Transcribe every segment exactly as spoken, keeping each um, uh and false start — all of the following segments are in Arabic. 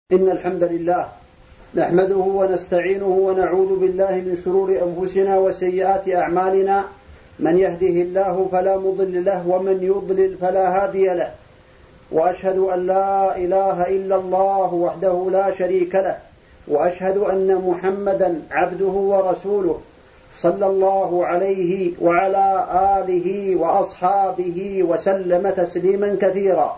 إن الحمد لله نحمده ونستعينه ونعوذ بالله من شرور أنفسنا وسيئات أعمالنا. من يهده الله فلا مضل له ومن يضلل فلا هادي له، وأشهد أن لا إله إلا الله وحده لا شريك له، وأشهد أن محمدا عبده ورسوله صلى الله عليه وعلى آله وأصحابه وسلم تسليما كثيرا.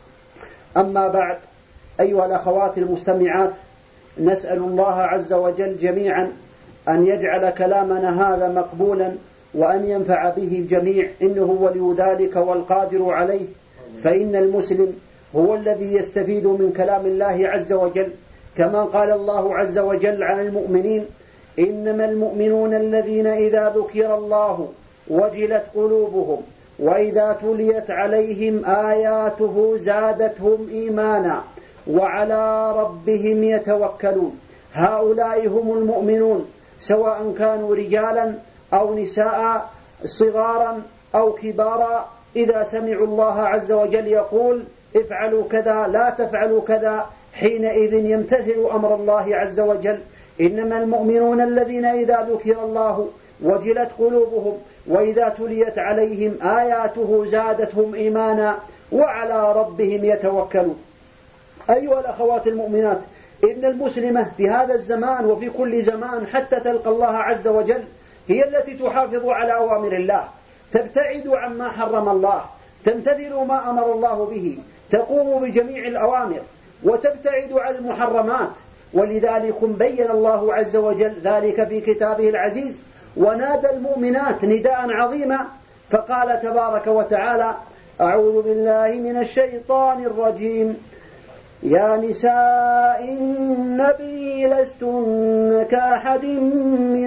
أما بعد، أيها الأخوات المستمعات، نسأل الله عز وجل جميعا أن يجعل كلامنا هذا مقبولا وأن ينفع به الجميع، إنه ولي ذلك والقادر عليه. فإن المسلم هو الذي يستفيد من كلام الله عز وجل، كما قال الله عز وجل عن المؤمنين: إنما المؤمنون الذين إذا ذكر الله وجلت قلوبهم وإذا تليت عليهم آياته زادتهم إيمانا وعلى ربهم يتوكلون. هؤلاء هم المؤمنون، سواء كانوا رجالا أو نساء، صغارا أو كبارا. إذا سمعوا الله عز وجل يقول افعلوا كذا لا تفعلوا كذا، حينئذ يمتثل أمر الله عز وجل. إنما المؤمنون الذين إذا ذكر الله وجلت قلوبهم وإذا تليت عليهم آياته زادتهم إيمانا وعلى ربهم يتوكلون. أيها الأخوات المؤمنات، إن المسلمة في هذا الزمان وفي كل زمان حتى تلقى الله عز وجل هي التي تحافظ على أوامر الله، تبتعد عما حرم الله، تمتثل ما أمر الله به، تقوم بجميع الأوامر وتبتعد عن المحرمات. ولذلك بين الله عز وجل ذلك في كتابه العزيز، ونادى المؤمنات نداء عظيما، فقال تبارك وتعالى: أعوذ بالله من الشيطان الرجيم: يا نساء النبي لستن كأحد من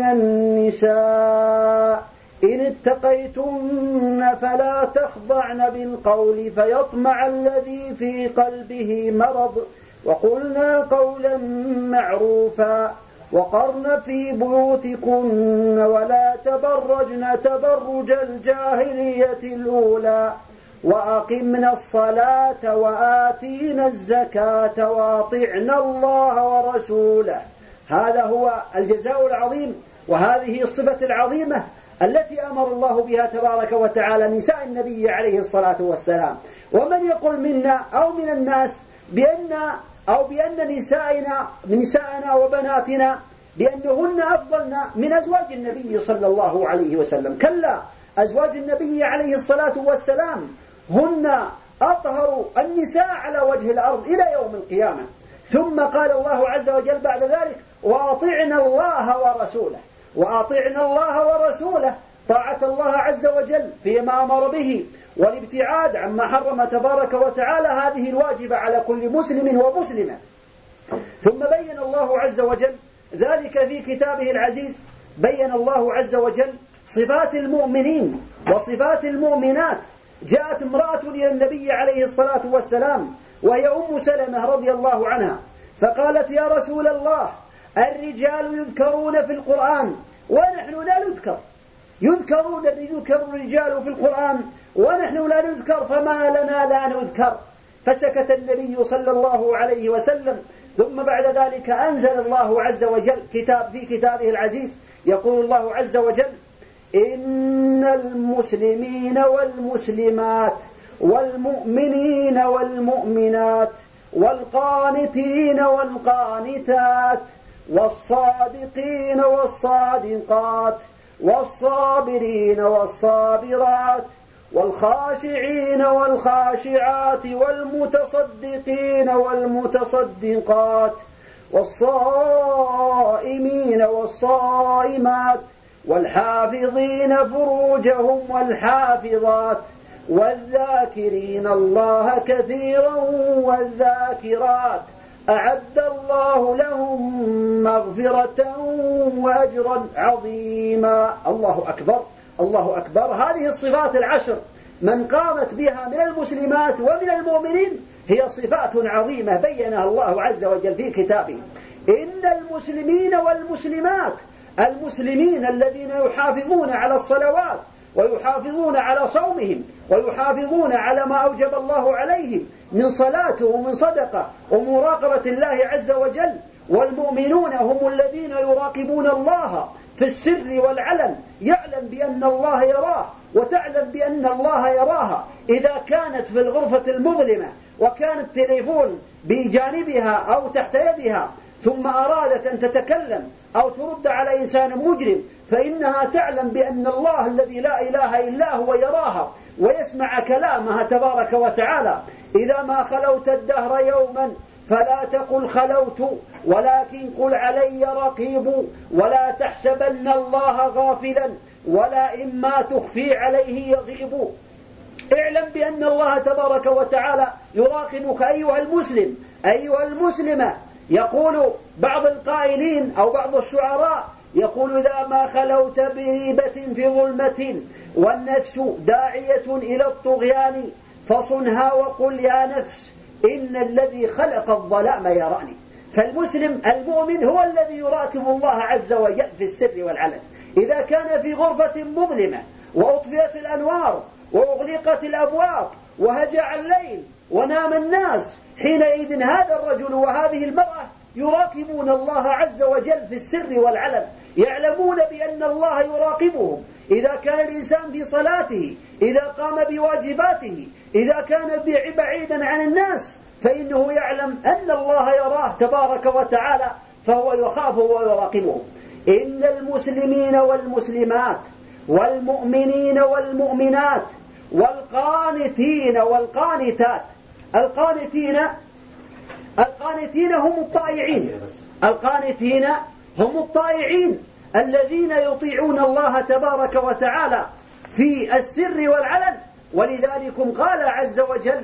النساء إن اتقيتن فلا تخضعن بالقول فيطمع الذي في قلبه مرض، وقلنا قولا معروفا، وقرن في بيوتكن ولا تبرجن تبرج الجاهلية الأولى، وأقمنا الصلاة وآتينا الزكاة وأطعنا الله ورسوله. هذا هو الجزاء العظيم، وهذه الصفة العظيمة التي أمر الله بها تبارك وتعالى نساء النبي عليه الصلاة والسلام. ومن يقول منا أو من الناس بأن أو بأن نسائنا نساءنا وبناتنا بأنهن أفضلن من أزواج النبي صلى الله عليه وسلم، كلا، أزواج النبي عليه الصلاة والسلام هن أطهر النساء على وجه الأرض إلى يوم القيامة. ثم قال الله عز وجل بعد ذلك: وأطعنا الله ورسوله. وأطعنا الله ورسوله، طاعة الله عز وجل فيما أمر به والابتعاد عما حرم تبارك وتعالى، هذه الواجبة على كل مسلم ومسلمة. ثم بين الله عز وجل ذلك في كتابه العزيز، بين الله عز وجل صفات المؤمنين وصفات المؤمنات. جاءت امرأة إلى النبي عليه الصلاة والسلام وهي أم سلمة رضي الله عنها، فقالت: يا رسول الله، الرجال يذكرون في القرآن ونحن لا نذكر، يذكرون يذكر الرجال في القرآن ونحن لا نذكر، فما لنا لا نذكر؟ فسكت النبي صلى الله عليه وسلم. ثم بعد ذلك أنزل الله عز وجل كتاب في كتابه العزيز، يقول الله عز وجل: إن المسلمين والمسلمات والمؤمنين والمؤمنات والقانتين والقانتات والصادقين والصادقات والصابرين والصابرات والخاشعين والخاشعات والمتصدقين والمتصدقات والصائمين والصائمات والحافظين فروجهم والحافظات والذاكرين الله كثيرا والذاكرات أعد الله لهم مغفرة وأجرا عظيما. الله أكبر، الله أكبر. هذه الصفات العشر من قامت بها من المسلمات ومن المؤمنين هي صفات عظيمة بينها الله عز وجل في كتابه. إن المسلمين والمسلمات، المسلمين الذين يحافظون على الصلوات ويحافظون على صومهم ويحافظون على ما أوجب الله عليهم من صلاة ومن صدقة ومراقبة الله عز وجل. والمؤمنون هم الذين يراقبون الله في السر والعلن، يعلم بأن الله يراه وتعلم بأن الله يراها. إذا كانت في الغرفة المظلمة وكان التليفون بجانبها أو تحت يدها ثم أرادت أن تتكلم أو ترد على إنسان مجرم، فإنها تعلم بأن الله الذي لا إله إلا هو يراها ويسمع كلامها تبارك وتعالى. إذا ما خلوت الدهر يوما فلا تقل خلوت، ولكن قل علي رقيب، ولا تحسبن الله غافلا ولا إما تخفي عليه يغيب. اعلم بأن الله تبارك وتعالى يراقبك أيها المسلم أيها المسلمة. يقول بعض القائلين أو بعض الشعراء يقول: إذا ما خلوت بريبة في ظلمة والنفس داعية إلى الطغيان فصنها وقل يا نفس إن الذي خلق الظلام يراني. فالمسلم المؤمن هو الذي يراقب الله عز وجل في السر والعلن. إذا كان في غرفة مظلمة وأطفئت الأنوار وأغلقت الأبواب وهجع الليل ونام الناس، حينئذ هذا الرجل وهذه المرأة يراقبون الله عز وجل في السر والعلن، يعلمون بأن الله يراقبهم. إذا كان الإنسان في صلاته، إذا قام بواجباته، إذا كان بعيدا عن الناس، فإنه يعلم أن الله يراه تبارك وتعالى، فهو يخاف ويراقبهم. إن المسلمين والمسلمات والمؤمنين والمؤمنات والقانتين والقانتات، القانتين القانتين هم الطائعين القانتين هم الطائعين الذين يطيعون الله تبارك وتعالى في السر والعلن. ولذلك قال عز وجل: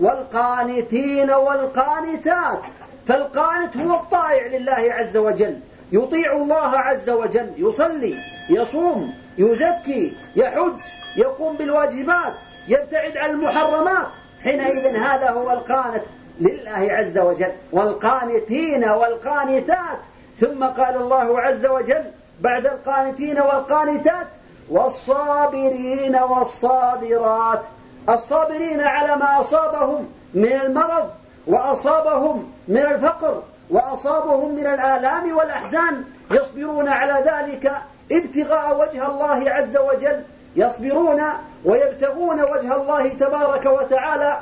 والقانتين والقانتات. فالقانت هو الطائع لله عز وجل، يطيع الله عز وجل، يصلي، يصوم، يزكي، يحج، يقوم بالواجبات، يبتعد عن المحرمات. حينئذ هذا هو القانت لله عز وجل. والقانتين والقانتات. ثم قال الله عز وجل بعد القانتين والقانتات: والصابرين والصابرات. الصابرين على ما أصابهم من المرض وأصابهم من الفقر وأصابهم من الآلام والأحزان، يصبرون على ذلك ابتغاء وجه الله عز وجل، يصبرون ويبتغون وجه الله تبارك وتعالى،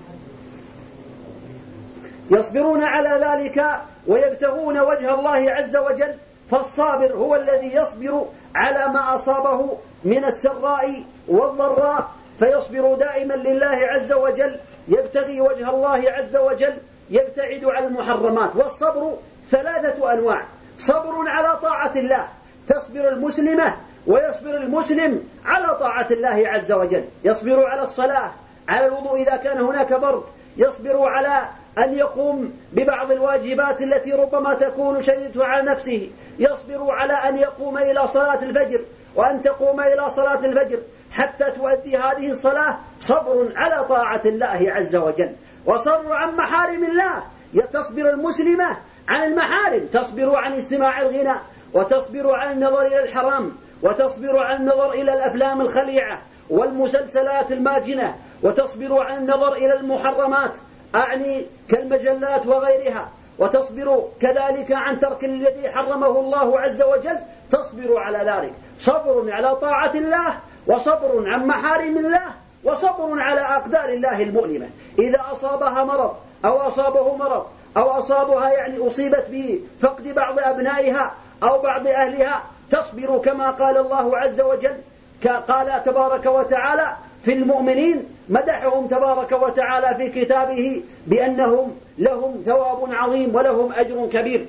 يصبرون على ذلك ويبتغون وجه الله عز وجل. فالصابر هو الذي يصبر على ما أصابه من السراء والضراء، فيصبر دائما لله عز وجل، يبتغي وجه الله عز وجل، يبتعد عن المحرمات. والصبر ثلاثة أنواع: صبر على طاعة الله، تصبر المسلمة ويصبر المسلم على طاعة الله عز وجل، يصبر على الصلاة، على الوضوء إذا كان هناك برد، يصبر على أن يقوم ببعض الواجبات التي ربما تكون شديدة على نفسه، يصبر على أن يقوم إلى صلاة الفجر وأن تقوم إلى صلاة الفجر حتى تؤدي هذه الصلاة. صبر على طاعة الله عز وجل. وصبر عن محارم الله، تصبر المسلمة عن المحارم، تصبر عن استماع الغناء، وتصبر عن النظر إلى الحرام، وتصبر عن النظر إلى الأفلام الخليعة والمسلسلات الماجنة، وتصبر عن النظر إلى المحرمات أعني كالمجلات وغيرها، وتصبر كذلك عن ترك الذي حرمه الله عز وجل، تصبر على ذلك. صبر على طاعة الله، وصبر عن محارم الله، وصبر على أقدار الله المؤلمة. إذا أصابها مرض أو أصابه مرض أو أصابها يعني أصيبت بفقد بعض أبنائها أو بعض أهلها، تصبر كما قال الله عز وجل. قال تبارك وتعالى في المؤمنين، مدحهم تبارك وتعالى في كتابه بأنهم لهم ثواب عظيم ولهم أجر كبير،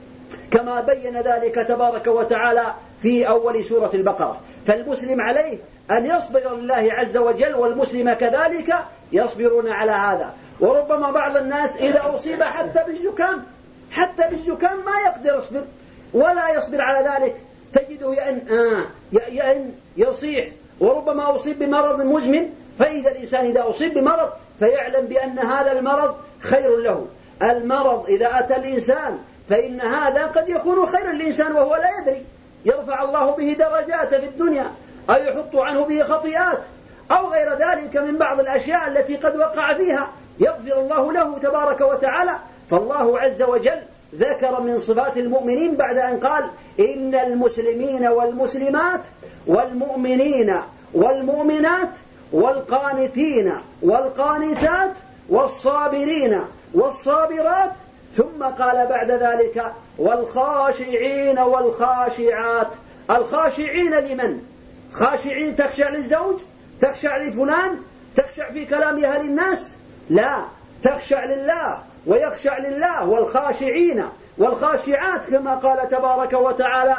كما بين ذلك تبارك وتعالى في أول سورة البقرة. فالمسلم عليه أن يصبر لله عز وجل، والمسلم كذلك يصبرون على هذا. وربما بعض الناس إذا أصيب حتى بالزكام حتى بالزكام ما يقدر يصبر ولا يصبر على ذلك، تجده يأن, آه يأن يصيح. وربما أصيب بمرض مزمن، فإذا الإنسان إذا أصيب بمرض فيعلم بأن هذا المرض خير له. المرض إذا أتى الإنسان فإن هذا قد يكون خيرا للإنسان وهو لا يدري، يرفع الله به درجات في الدنيا أو يحط عنه به خطيئات أو غير ذلك من بعض الأشياء التي قد وقع فيها، يغفر الله له تبارك وتعالى. فالله عز وجل ذكر من صفات المؤمنين بعد أن قال: إن المسلمين والمسلمات والمؤمنين والمؤمنات والقانتين والقانتات والصابرين والصابرات، ثم قال بعد ذلك: والخاشعين والخاشعات. الخاشعين لمن؟ خاشعين تخشع للزوج؟ تخشع لفلان؟ تخشع في كلامها للناس؟ لا، تخشع لله ويخشع لله. والخاشعين والخاشعات كما قال تبارك وتعالى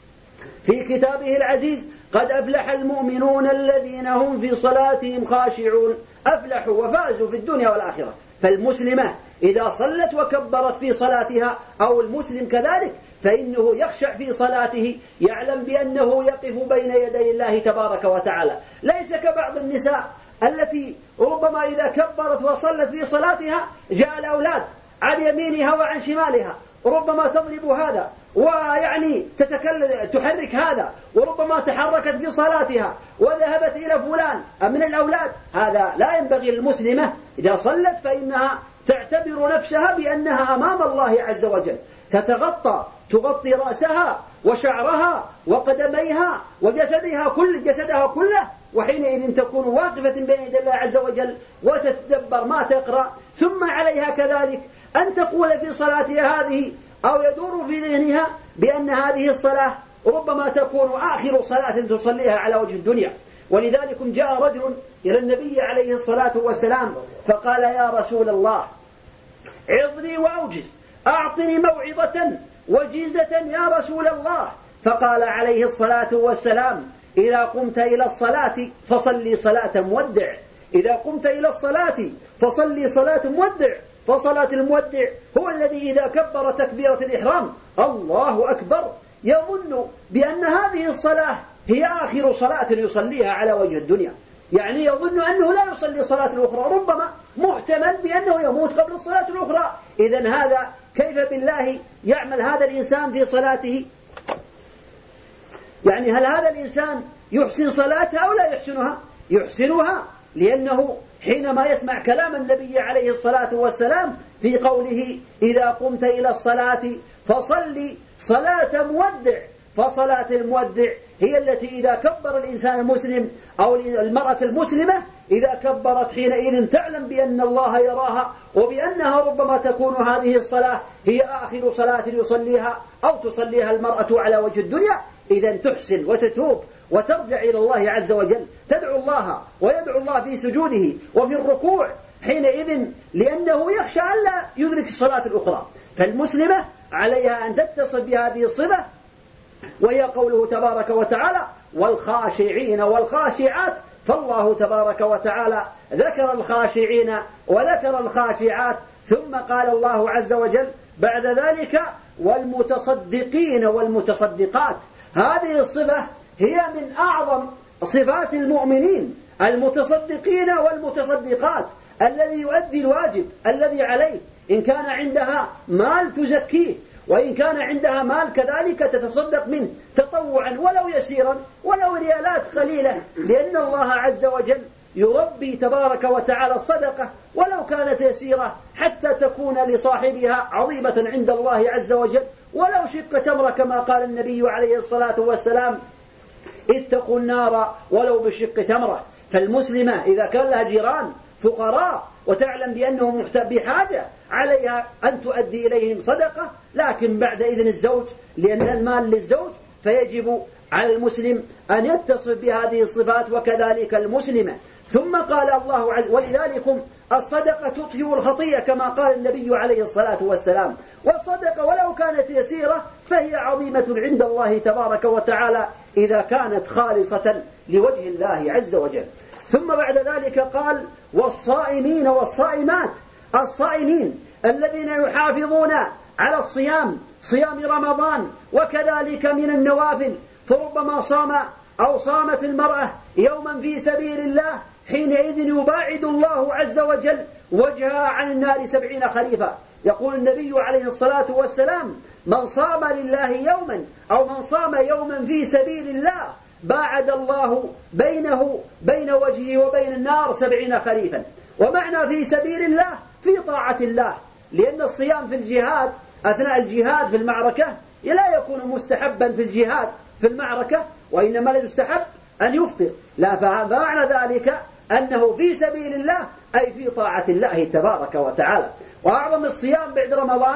في كتابه العزيز: قد أفلح المؤمنون الذين هم في صلاتهم خاشعون. أفلحوا وفازوا في الدنيا والآخرة. فالمسلمة إذا صلت وكبرت في صلاتها أو المسلم كذلك فإنه يخشع في صلاته، يعلم بأنه يقف بين يدي الله تبارك وتعالى، ليس كبعض النساء التي ربما إذا كبرت وصلت في صلاتها جاء الأولاد عن يمينها وعن شمالها، ربما تضرب هذا ويعني تتكلم تحرك هذا، وربما تحركت في صلاتها وذهبت إلى فلان من الأولاد. هذا لا ينبغي للمسلمة إذا صلت فإنها تعتبر نفسها بأنها أمام الله عز وجل، تتغطى تغطي رأسها وشعرها وقدميها وجسدها كل جسدها كله، وحينئذ تكون واقفة بين يدي الله عز وجل وتتدبر ما تقرأ. ثم عليها كذلك أن تقول في صلاتها هذه أو يدور في ذهنها بأن هذه الصلاة ربما تكون آخر صلاة تصليها على وجه الدنيا. ولذلك جاء رجل إلى النبي عليه الصلاة والسلام فقال: يا رسول الله، عظني وأوجز، أعطني موعظة وجيزة يا رسول الله. فقال عليه الصلاة والسلام: إذا قمت إلى الصلاة فصلي صلاة مودع. إذا قمت إلى الصلاة فصلي صلاة مودع. فصلاة المودع هو الذي إذا كبر تكبيرة الإحرام الله أكبر يظن بأن هذه الصلاة هي آخر صلاة يصليها على وجه الدنيا، يعني يظن أنه لا يصلي صلاة الأخرى، ربما محتمل بأنه يموت قبل الصلاة الأخرى. إذن هذا كيف بالله يعمل هذا الإنسان في صلاته؟ يعني هل هذا الإنسان يحسن صلاته أو لا يحسنها؟ يحسنها، لأنه حينما يسمع كلام النبي عليه الصلاة والسلام في قوله: إذا قمت إلى الصلاة فصلي صلاة مودع. فصلاة المودع هي التي إذا كبر الإنسان المسلم أو المرأة المسلمة إذا كبرت حينئذ تعلم بأن الله يراها، وبأنها ربما تكون هذه الصلاة هي آخر صلاة يصليها أو تصليها المرأة على وجه الدنيا. إذن تحسن وتتوب وترجع إلى الله عز وجل، تدعو الله ويدعو الله في سجوده وفي الركوع حينئذ، لأنه يخشى أن لا يدرك الصلاة الأخرى. فالمسلمة عليها أن تتصف بهذه الصفة، وهي قوله تبارك وتعالى: والخاشعين والخاشعات. فالله تبارك وتعالى ذكر الخاشعين وذكر الخاشعات، ثم قال الله عز وجل بعد ذلك: والمتصدقين والمتصدقات. هذه الصفة هي من أعظم صفات المؤمنين، المتصدقين والمتصدقات، الذي يؤدي الواجب الذي عليه، إن كان عندها مال تزكيه، وإن كان عندها مال كذلك تتصدق منه تطوعا ولو يسيرا ولو ريالات قليلة، لأن الله عز وجل يربي تبارك وتعالى الصدقة ولو كانت يسيرة حتى تكون لصاحبها عظيمة عند الله عز وجل، ولو شق تمرة كما قال النبي عليه الصلاة والسلام: اتقوا النار ولو بشق تمرة. فالمسلمة إذا كان لها جيران فقراء وتعلم بأنهم بحاجة عليها أن تؤدي إليهم صدقة، لكن بعد إذن الزوج، لأن المال للزوج، فيجب على المسلم أن يتصف بهذه الصفات وكذلك المسلمة. ثم قال الله عز وجل: ولذلك الصدقة تطفئ الخطيئة كما قال النبي عليه الصلاة والسلام. والصدقة ولو كانت يسيرة فهي عظيمة عند الله تبارك وتعالى إذا كانت خالصة لوجه الله عز وجل. ثم بعد ذلك قال: والصائمين والصائمات. الصائمين الذين يحافظون على الصيام، صيام رمضان وكذلك من النوافل، فربما صام أو صامت المرأة يوما في سبيل الله حينئذ يباعد الله عز وجل وجهها عن النار سبعين خريفا. يقول النبي عليه الصلاة والسلام: من صام لله يوما أو من صام يوما في سبيل الله باعد الله بينه بين وجهه وبين النار سبعين خريفا. ومعنى في سبيل الله في طاعة الله، لأن الصيام في الجهاد أثناء الجهاد في المعركة لا يكون مستحبا في الجهاد في المعركة، وإنما لا يستحب أن يفطر. لا، فمعنى ذلك أنه في سبيل الله أي في طاعة الله تبارك وتعالى. وأعظم الصيام بعد رمضان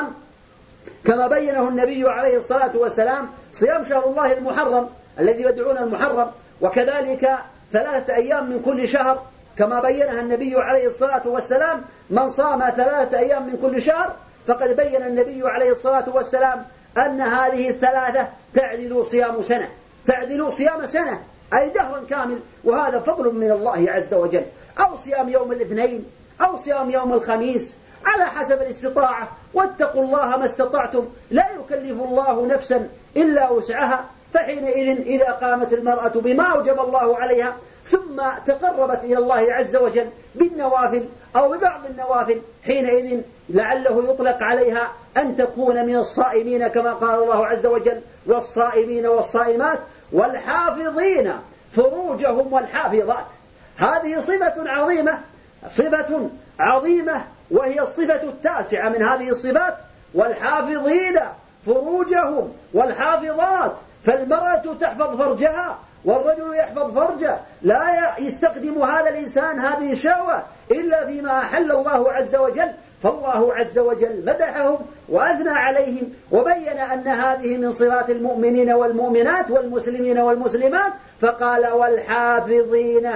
كما بينه النبي عليه الصلاة والسلام صيام شهر الله المحرم الذي يدعون المحرم، وكذلك ثلاثة أيام من كل شهر كما بينها النبي عليه الصلاة والسلام. من صام ثلاثة أيام من كل شهر فقد بين النبي عليه الصلاة والسلام أن هذه الثلاثة تعدل صيام سنة، تعدل صيام سنة أي دهرا كامل، وهذا فضل من الله عز وجل. أو صيام يوم الاثنين أو صيام يوم الخميس على حسب الاستطاعة. واتقوا الله ما استطعتم، لا يكلف الله نفسا إلا وسعها. فحينئذ إذا قامت المرأة بما أوجب الله عليها ثم تقربت إلى الله عز وجل بالنوافل أو ببعض النوافل، حينئذ لعله يطلق عليها أن تكون من الصائمين كما قال الله عز وجل: والصائمين والصائمات والحافظين فروجهم والحافظات. هذه صفة عظيمة، صفة عظيمة، وهي الصفة التاسعة من هذه الصفات: والحافظين فروجهم والحافظات. فالمرأة تحفظ فرجها والرجل يحفظ فرجه، لا يستخدم هذا الإنسان هذه الشهوة إلا فيما أحل الله عز وجل. فالله عز وجل مدحهم وأثنى عليهم وبين أن هذه من صفات المؤمنين والمؤمنات والمسلمين والمسلمات، فقال: والحافظين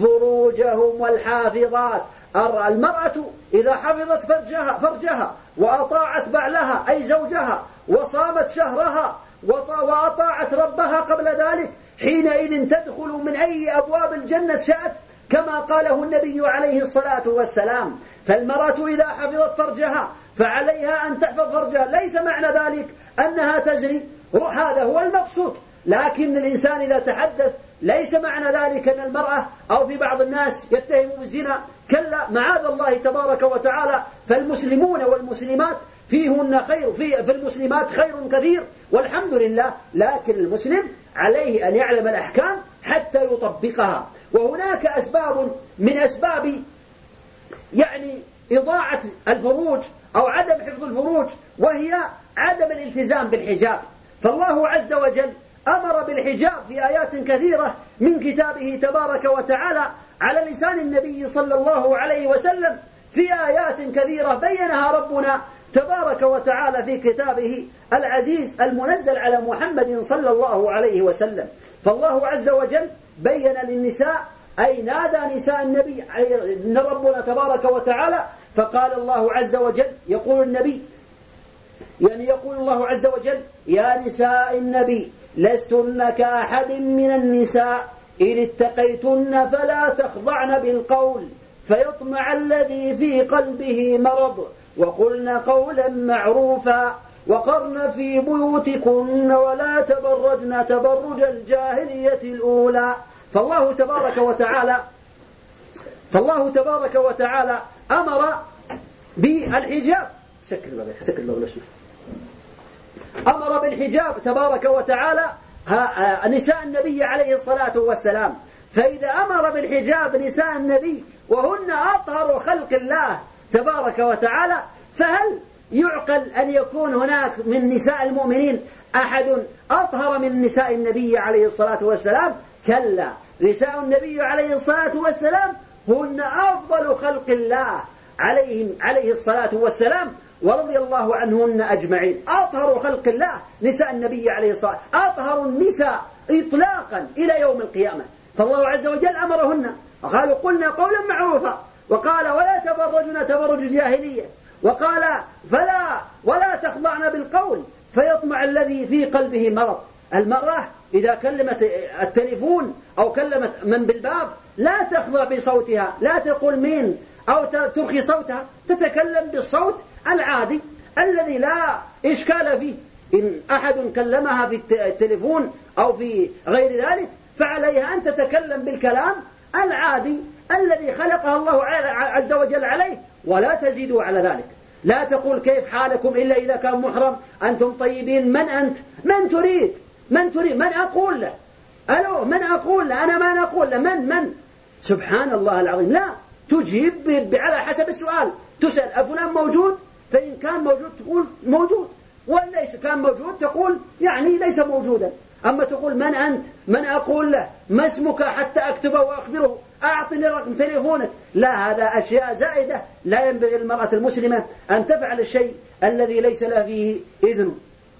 فروجهم والحافظات. المرأة إذا حفظت فرجها, فرجها وأطاعت بعلها أي زوجها وصامت شهرها وأطاعت ربها قبل ذلك، حينئذ تدخل من أي أبواب الجنة شاءت كما قاله النبي عليه الصلاة والسلام. فالمرأة إذا حفظت فرجها فعليها أن تحفظ فرجها، ليس معنى ذلك أنها تزني، هذا هو المقصود. لكن الإنسان إذا تحدث ليس معنى ذلك أن المرأة أو في بعض الناس يتهموا بالزنا، كلا، معاذ الله تبارك وتعالى. فالمسلمون والمسلمات فيهن خير، في, في المسلمات خير كثير والحمد لله، لكن المسلم عليه أن يعلم الأحكام حتى يطبقها. وهناك أسباب من أسباب يعني إضاعة الفروج أو عدم حفظ الفروج، وهي عدم الالتزام بالحجاب. فالله عز وجل أمر بالحجاب في آيات كثيرة من كتابه تبارك وتعالى على لسان النبي صلى الله عليه وسلم، في آيات كثيرة بينها ربنا تبارك وتعالى في كتابه العزيز المنزل على محمد صلى الله عليه وسلم. فالله عز وجل بين للنساء أي نادى نساء النبي إن ربنا تبارك وتعالى، فقال الله عز وجل، يقول النبي يعني يقول الله عز وجل: يا نساء النبي لستن كأحد من النساء إن اتقيتن فلا تخضعن بالقول فيطمع الذي في قلبه مرض وقلن قولا معروفا وقرن في بيوتكن ولا تبرجن تبرج الجاهلية الأولى. فالله تبارك وتعالى فالله تبارك وتعالى أمر بالحجاب، أمر بالحجاب تبارك وتعالى نساء النبي عليه الصلاة والسلام. فإذا أمر بالحجاب نساء النبي وهن أطهر خلق الله تبارك وتعالى، فهل يعقل أن يكون هناك من نساء المؤمنين أحد أطهر من نساء النبي عليه الصلاة والسلام؟ كلا، نساء النبي عليه الصلاة والسلام هن أفضل خلق الله عليهم عليه الصلاة والسلام ورضي الله عنهن أجمعين. أطهر خلق الله نساء النبي عليه الصلاة والسلام، أطهر النساء إطلاقا إلى يوم القيامة. فالله عز وجل أمرهن وقالوا: قلنا قولا معروفا، وقال: ولا تبرجن تبرج الجاهلية، وقال: فلا ولا تخضعن بالقول فيطمع الذي في قلبه مرض. المرأة إذا كلمت التليفون أو كلمت من بالباب لا تخضع بصوتها، لا تقول مين أو ترخي صوتها، تتكلم بالصوت العادي الذي لا إشكال فيه. إن أحد كلمها في التليفون أو في غير ذلك فعليها أن تتكلم بالكلام العادي الذي خلقها الله عز وجل عليه، ولا تزيدوا على ذلك. لا تقول كيف حالكم إلا إذا كان محرم، أنتم طيبين، من أنت، من تريد من تريد من أقول له ألو من أقول له؟ أنا ما نقول له من من سبحان الله العظيم. لا، تجيب على حسب السؤال. تسأل أفلان موجود؟ فإن كان موجود تقول موجود، وإن ليس كان موجود تقول يعني ليس موجودا. أما تقول من أنت؟ من أقول له؟ ما اسمك حتى أكتبه وأخبره؟ أعطني رقم تليفونك. لا، هذا أشياء زائدة لا ينبغي للمرأة المسلمة أن تفعل الشيء الذي ليس لها فيه إذن.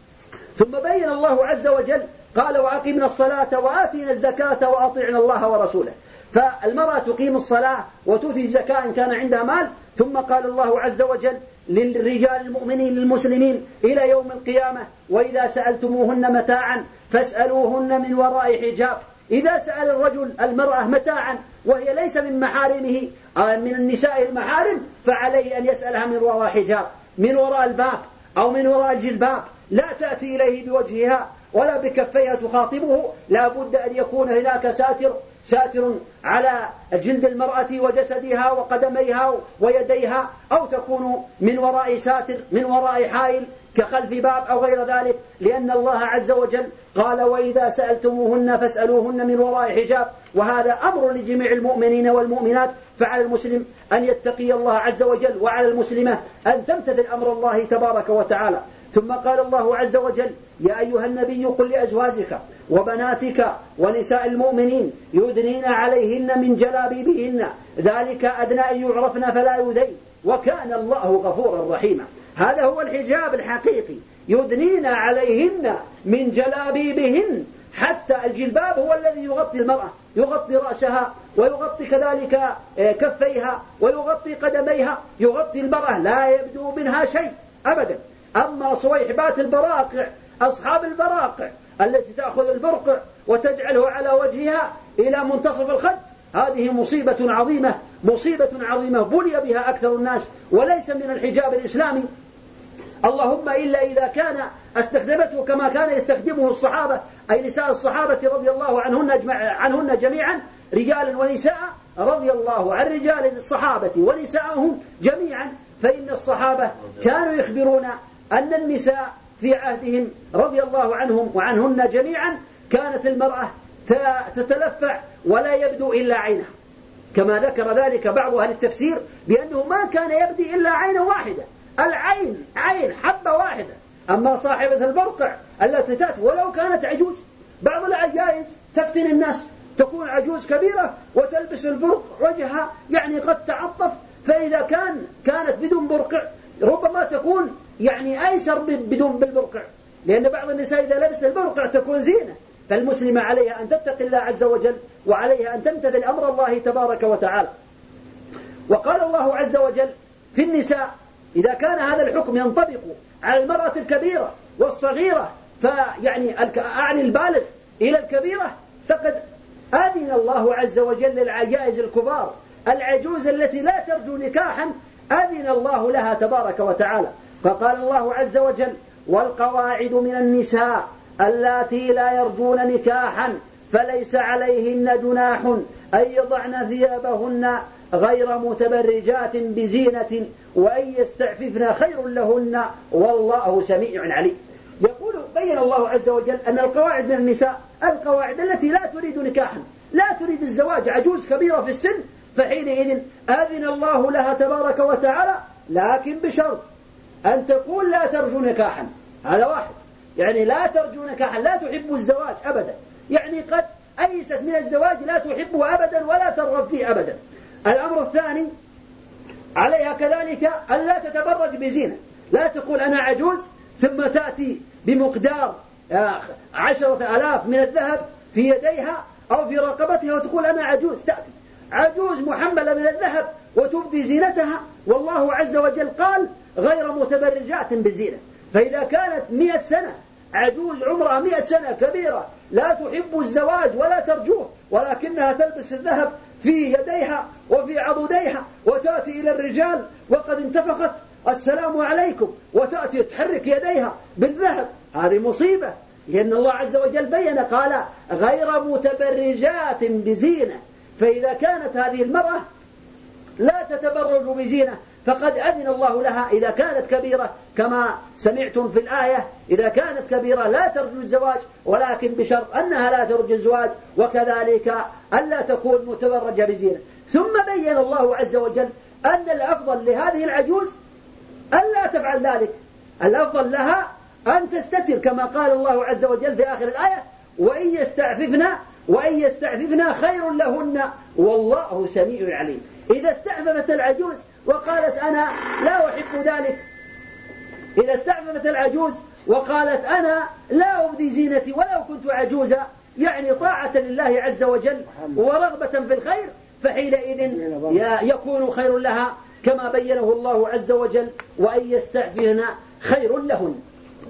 ثم بين الله عز وجل قال وأقمنا الصلاة وآتينا الزكاة وأطيعنا الله ورسوله. فالمرأة تقيم الصلاة وتؤتي الزكاة إن كان عندها مال. ثم قال الله عز وجل للرجال المؤمنين المسلمين إلى يوم القيامة وإذا سألتموهن متاعا فاسألوهن من وراء حجاب. إذا سأل الرجل المرأة متاعا وهي ليس من محارمه من النساء المحارم فعليه أن يسألها من وراء حجاب، من وراء الباب أو من وراء الجلباب، لا تأتي إليه بوجهها ولا بكفيها تخاطبه. لا بد أن يكون هناك ساتر ساتر على جلد المرأة وجسدها وقدميها ويديها، أو تكون من وراء ساتر من وراء حائل كخلف باب أو غير ذلك، لأن الله عز وجل قال وإذا سألتموهن فاسألوهن من وراء حجاب. وهذا أمر لجميع المؤمنين والمؤمنات، فعلى المسلم أن يتقي الله عز وجل وعلى المسلمة أن تمتثل أمر الله تبارك وتعالى. ثم قال الله عز وجل يا أيها النبي قل لأزواجك وبناتك ونساء المؤمنين يدنين عليهن من جلابيبهن ذلك أدنى أن يعرفن فلا يؤذين وكان الله غفورا رحيما. هذا هو الحجاب الحقيقي، يدنين عليهن من جلابيبهن. حتى الجلباب هو الذي يغطي المرأة، يغطي رأسها ويغطي كذلك كفيها ويغطي قدميها، يغطي المرأة لا يبدو منها شيء أبدا. أما صويحبات البراقع أصحاب البراقع التي تأخذ البرقع وتجعله على وجهها إلى منتصف الخد، هذه مصيبة عظيمة، مصيبة عظيمة بلي بها أكثر الناس وليس من الحجاب الإسلامي، اللهم إلا إذا كان استخدمته كما كان يستخدمه الصحابة، أي نساء الصحابة رضي الله عنهن, عنهن جميعا رجالا ونساء، رضي الله عن رجال الصحابة ونساءهم جميعا. فإن الصحابة كانوا يخبرون أن النساء في عهدهم رضي الله عنهم وعنهن جميعا كانت المرأة تتلفع ولا يبدو إلا عينها، كما ذكر ذلك بعض أهل التفسير بأنه ما كان يبدي إلا عين واحدة، العين عين حبة واحدة. أما صاحبة البرقع التي تأتي ولو كانت عجوز، بعض العجائز تفتن الناس، تكون عجوز كبيرة وتلبس البرقع وجهها يعني قد تعطف، فإذا كان كانت بدون برقع ربما تكون يعني أيسر بدون بالبرقع، لأن بعض النساء إذا لبس البرقع تكون زينة. فالمسلمة عليها أن تتقي الله عز وجل وعليها أن تمتثل أمر الله تبارك وتعالى. وقال الله عز وجل في النساء إذا كان هذا الحكم ينطبق على المرأة الكبيرة والصغيرة، فيعني أعني البالغ إلى الكبيرة، فقد أذن الله عز وجل للعجائز الكبار، العجوز التي لا ترجو نكاحا أذن الله لها تبارك وتعالى. فقال الله عز وجل والقواعد من النساء اللاتي لا يرجون نكاحا فليس عليهن جناح أن يضعن ثيابهن غير متبرجات بزينة وأن يستعففن خير لهن والله سميع عليم. يقول بين الله عز وجل أن القواعد من النساء القواعد التي لا تريد نكاحا، لا تريد الزواج، عجوز كبيرة في السن، فحينئذ أذن الله لها تبارك وتعالى، لكن بشرط أن تقول لا ترجو نكاحا. هذا واحد، يعني لا ترجو نكاحا، لا تحب الزواج أبدا، يعني قد أيست من الزواج لا تحبه أبدا ولا ترغب فيه أبدا. الأمر الثاني عليها كذلك أن لا تتبرج بزينة، لا تقول أنا عجوز ثم تأتي بمقدار عشرة ألاف من الذهب في يديها أو في رقبتها وتقول أنا عجوز، تأتي عجوز محملة من الذهب وتبدي زينتها. والله عز وجل قال غير متبرجات بزينة. فإذا كانت مئة سنة عجوز عمرها مئة سنة كبيرة لا تحب الزواج ولا ترجوه، ولكنها تلبس الذهب في يديها وفي عضديها وتأتي إلى الرجال وقد انتفخت السلام عليكم وتأتي تحرك يديها بالذهب، هذه مصيبة، لأن الله عز وجل بين قال غير متبرجات بزينة. فإذا كانت هذه المرأة لا تتبرج بزينة، فقد أذن الله لها إذا كانت كبيرة كما سمعتم في الآية، إذا كانت كبيرة لا ترجو الزواج، ولكن بشرط أنها لا ترجو الزواج، وكذلك ألا تكون متبرجة بزينة. ثم بين الله عز وجل أن الأفضل لهذه العجوز ألا تفعل ذلك، الأفضل لها أن تستتر كما قال الله عز وجل في آخر الآية: وإن يستعففنا وإن يستعففنا خير لهن والله سميع عليم. إذا استعففت العجوز وقالت أنا لا أحب ذلك، إذا استعففت العجوز وقالت أنا لا أبدي زينتي ولو كنت عجوزا، يعني طاعة لله عز وجل ورغبة في الخير، فحينئذ يكون خير لها كما بينه الله عز وجل: وأن يستعففن خير لهن.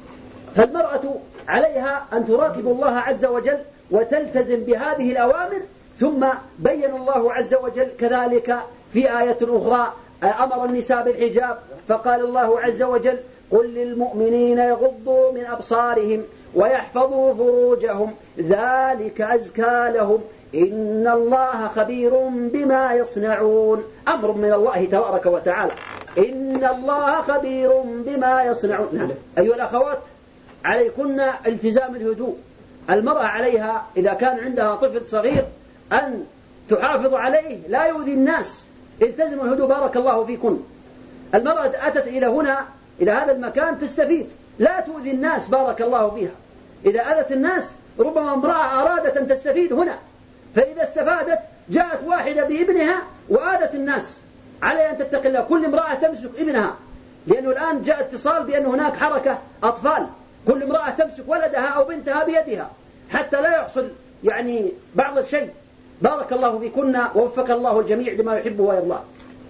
فالمرأة عليها أن تراقب الله عز وجل وتلتزم بهذه الأوامر. ثم بين الله عز وجل كذلك في آية أخرى أمر النساء بالحجاب، فقال الله عز وجل: قل للمؤمنين يغضوا من أبصارهم ويحفظوا فروجهم ذلك أزكى لهم إن الله خبير بما يصنعون. أمر من الله تبارك وتعالى، إن الله خبير بما يصنعون. نعم. أيها الأخوات، عليكن التزام الهدوء. المرأة عليها إذا كان عندها طفل صغير أن تحافظ عليه لا يؤذي الناس. التزموا الهدوء بارك الله فيكن. المرأة أتت إلى هنا إلى هذا المكان تستفيد، لا تؤذي الناس بارك الله فيها. إذا أذت الناس ربما امرأة أرادت أن تستفيد هنا، فإذا استفادت جاءت واحدة بابنها وآذت الناس، عليها أن تتقي الله. كل امرأة تمسك ابنها، لأنه الآن جاء اتصال بأن هناك حركة أطفال، كل امرأة تمسك ولدها أو بنتها بيدها حتى لا يحصل يعني بعض الشيء. بارك الله فيكن ووفق الله الجميع لما يحبه ويرضاه.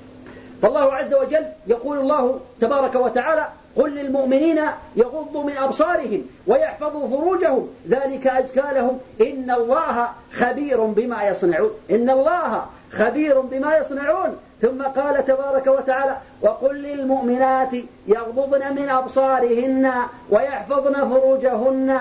فالله عز وجل يقول الله تبارك وتعالى: قل للمؤمنين يغضوا من أبصارهم ويحفظوا فروجهم ذلك أزكى لهم إن الله خبير بما يصنعون. إن الله خبير بما يصنعون. ثم قال تبارك وتعالى: وقل للمؤمنات يغضضن من أبصارهن ويحفظن فروجهن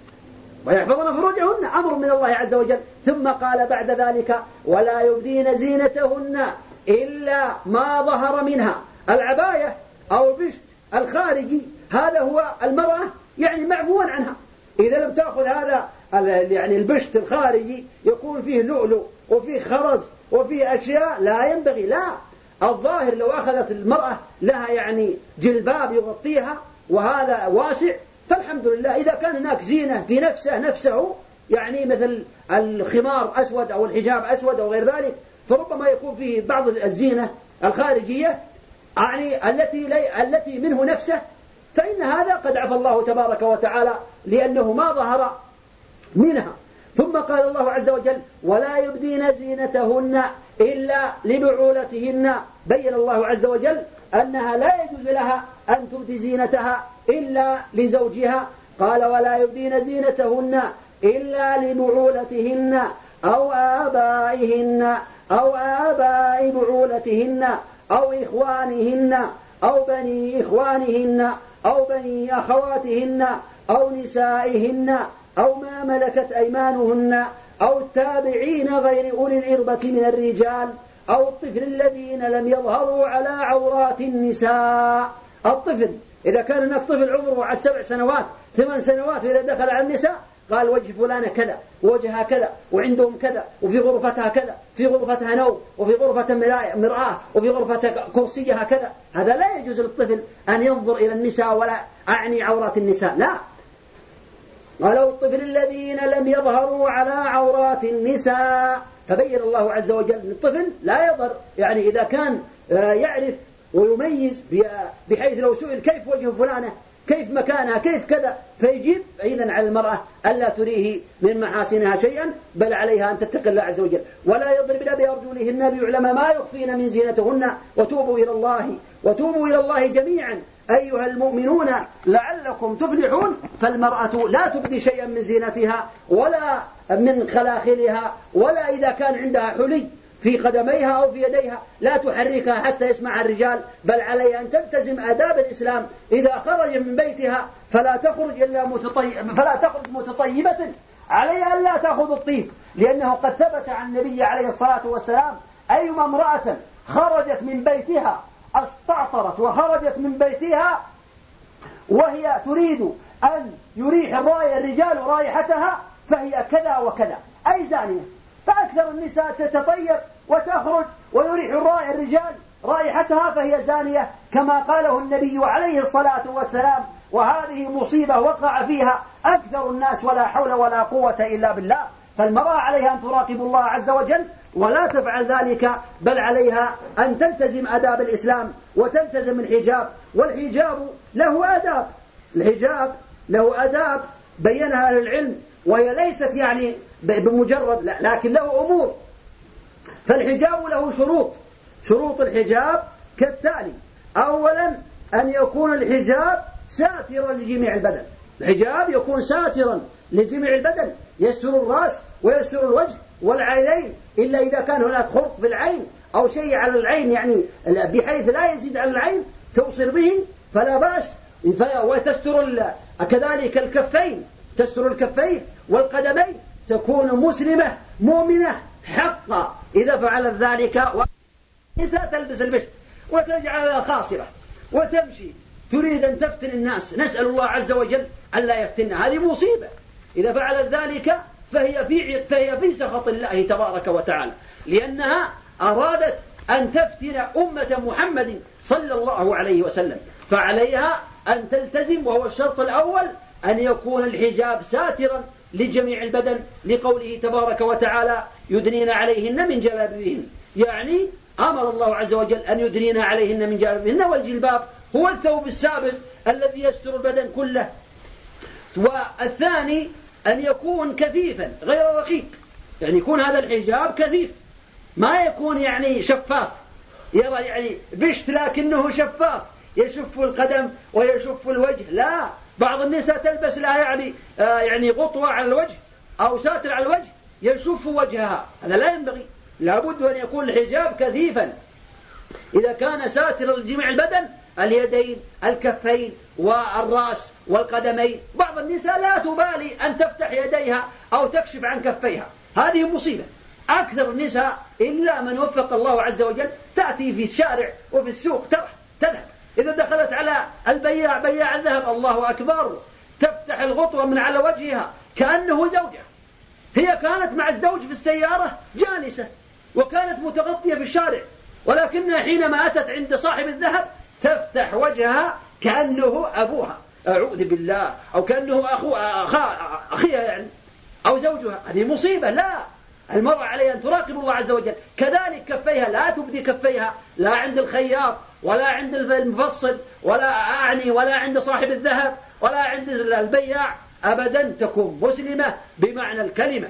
ويحفظن فروجهن أمر من الله عز وجل. ثم قال بعد ذلك: ولا يبدين زينتهن إلا ما ظهر منها. العباية أو البشت الخارجي هذا هو المرأة يعني معفوا عنها. إذا لم تأخذ هذا يعني البشت الخارجي يكون فيه لؤلؤ وفيه خرز وفيه أشياء لا ينبغي، لا. الظاهر لو أخذت المرأة لها يعني جلباب يغطيها وهذا واسع فالحمد لله. إذا كان هناك زينة في نفسه نفسه يعني مثل الخمار أسود أو الحجاب أسود أو غير ذلك، فربما يكون فيه بعض الزينة الخارجية يعني التي لي التي منه نفسه، فإن هذا قد عفى الله تبارك وتعالى لأنه ما ظهر منها. ثم قال الله عز وجل: ولا يبدين زينتهن إلا لبعولتهن. بين الله عز وجل أنها لا يجوز لها أن تبدي زينتها إلا لزوجها. قال: ولا يبدين زينتهن إلا لبعولتهن أو آبائهن أو آباء بعولتهن أو إخوانهن أو بني إخوانهن أو بني أخواتهن أو نسائهن أو ما ملكت أيمانهن أو التابعين غير أولي الإربة من الرجال أو الطفل الذين لم يظهروا على عورات النساء. الطفل إذا كان هناك طفل عمره على سبع سنوات ثمان سنوات وإذا دخل على النساء قال: وجه فلانة كذا ووجهها كذا وعندهم كذا وفي غرفتها كذا، في غرفتها نوم وفي غرفتها مرآة وفي غرفتها كرسيها كذا. هذا لا يجوز للطفل أن ينظر إلى النساء ولا أعني عورات النساء، لا. قالوا الطفل الذين لم يظهروا على عورات النساء. فبين الله عز وجل أن الطفل لا يظهر، يعني إذا كان يعرف ويميز بحيث لو سئل كيف وجه فلانة كيف مكانها كيف كذا فيجيب، إذن على المرأة ألا تريه من محاسنها شيئا، بل عليها أن تتقي الله عز وجل. ولا يضربن بأرجلهن ليعلم ما يخفين من زينتهن وتوبوا إلى الله وتوبوا إلى الله جميعا أيها المؤمنون لعلكم تفلحون. فالمرأة لا تبدي شيئا من زينتها ولا من خلاخلها، ولا إذا كان عندها حلي في قدميها أو في يديها لا تحركها حتى يسمع الرجال، بل عليها أن تلتزم آداب الإسلام. إذا خرج من بيتها فلا تخرج إلا متطيب فلا تخرج متطيبة، عليها أن لا تأخذ الطيب، لأنه قد ثبت عن النبي عليه الصلاة والسلام: أيما امرأة خرجت من بيتها، استعطرت وخرجت من بيتها وهي تريد أن يريح الراية الرجال رائحتها فهي كذا وكذا، أي زانية. فأكثر النساء تتطيب وتخرج ويريح الراية الرجال رائحتها فهي زانية كما قاله النبي عليه الصلاة والسلام. وهذه مصيبة وقع فيها أكثر الناس ولا حول ولا قوة إلا بالله. فالمرأة عليها أن تراقب الله عز وجل ولا تفعل ذلك، بل عليها أن تلتزم آداب الإسلام وتلتزم الحجاب. والحجاب له آداب، الحجاب له آداب بينها أهل العلم، وهي ليست يعني بمجرد لا، لكن له أمور. فالحجاب له شروط. شروط الحجاب كالتالي: أولا أن يكون الحجاب ساترا لجميع البدن. الحجاب يكون ساترا لجميع البدن، يستر الرأس ويستر الوجه والعينين، إلا إذا كان هناك خرق في العين أو شيء على العين يعني بحيث لا يزيد على العين توصل به فلا بأس. وتستر كذلك الكفين، تستر الكفين والقدمين، تكون مسلمة مؤمنة حقا إذا فعلت ذلك. والنساء تلبس البشت وتجعلها خاصرة وتمشي تريد أن تفتن الناس، نسأل الله عز وجل أن لا يفتنها. هذه مصيبة. إذا فعلت ذلك فهي في فهي في سخط الله تبارك وتعالى، لأنها أرادت أن تفتن أمة محمد صلى الله عليه وسلم. فعليها أن تلتزم، وهو الشرط الأول أن يكون الحجاب ساترا لجميع البدن، لقوله تبارك وتعالى: يدنين عليهن من جلابيبهن. يعني أمر الله عز وجل أن يدنين عليهن من جلابيبهن. والجلباب هو الثوب السابق الذي يستر البدن كله. والثاني أن يكون كثيفا غير رقيق، يعني يكون هذا الحجاب كثيف، ما يكون يعني شفاف، يرى يعني بشت لكنه شفاف يشف القدم ويشف الوجه. لا، بعض النساء تلبس لها يعني آه يعني غطوة على الوجه أو ساتر على الوجه يشف وجهها، هذا لا ينبغي. لابد أن يكون الحجاب كثيفا. إذا كان ساترا لجميع البدن، اليدين، الكفين والرأس والقدمين. بعض النساء لا تبالي أن تفتح يديها أو تكشف عن كفيها، هذه مصيبة. أكثر النساء إلا من وفق الله عز وجل تأتي في الشارع وفي السوق تذهب، إذا دخلت على البياع بياع الذهب الله أكبر تفتح الغطوة من على وجهها كأنه زوجها. هي كانت مع الزوج في السيارة جالسة وكانت متغطية في الشارع، ولكنها حينما أتت عند صاحب الذهب تفتح وجهها كأنه أبوها، أعوذ بالله، أو كأنه أخو أخيها يعني أو زوجها. هذه مصيبة. لا، المرأة عليها أن تراقب الله عز وجل. كذلك كفيها لا تبدي كفيها، لا عند الخياط ولا عند المفصل ولا أعني ولا عند صاحب الذهب ولا عند البياع أبدا، تكون مسلمة بمعنى الكلمة.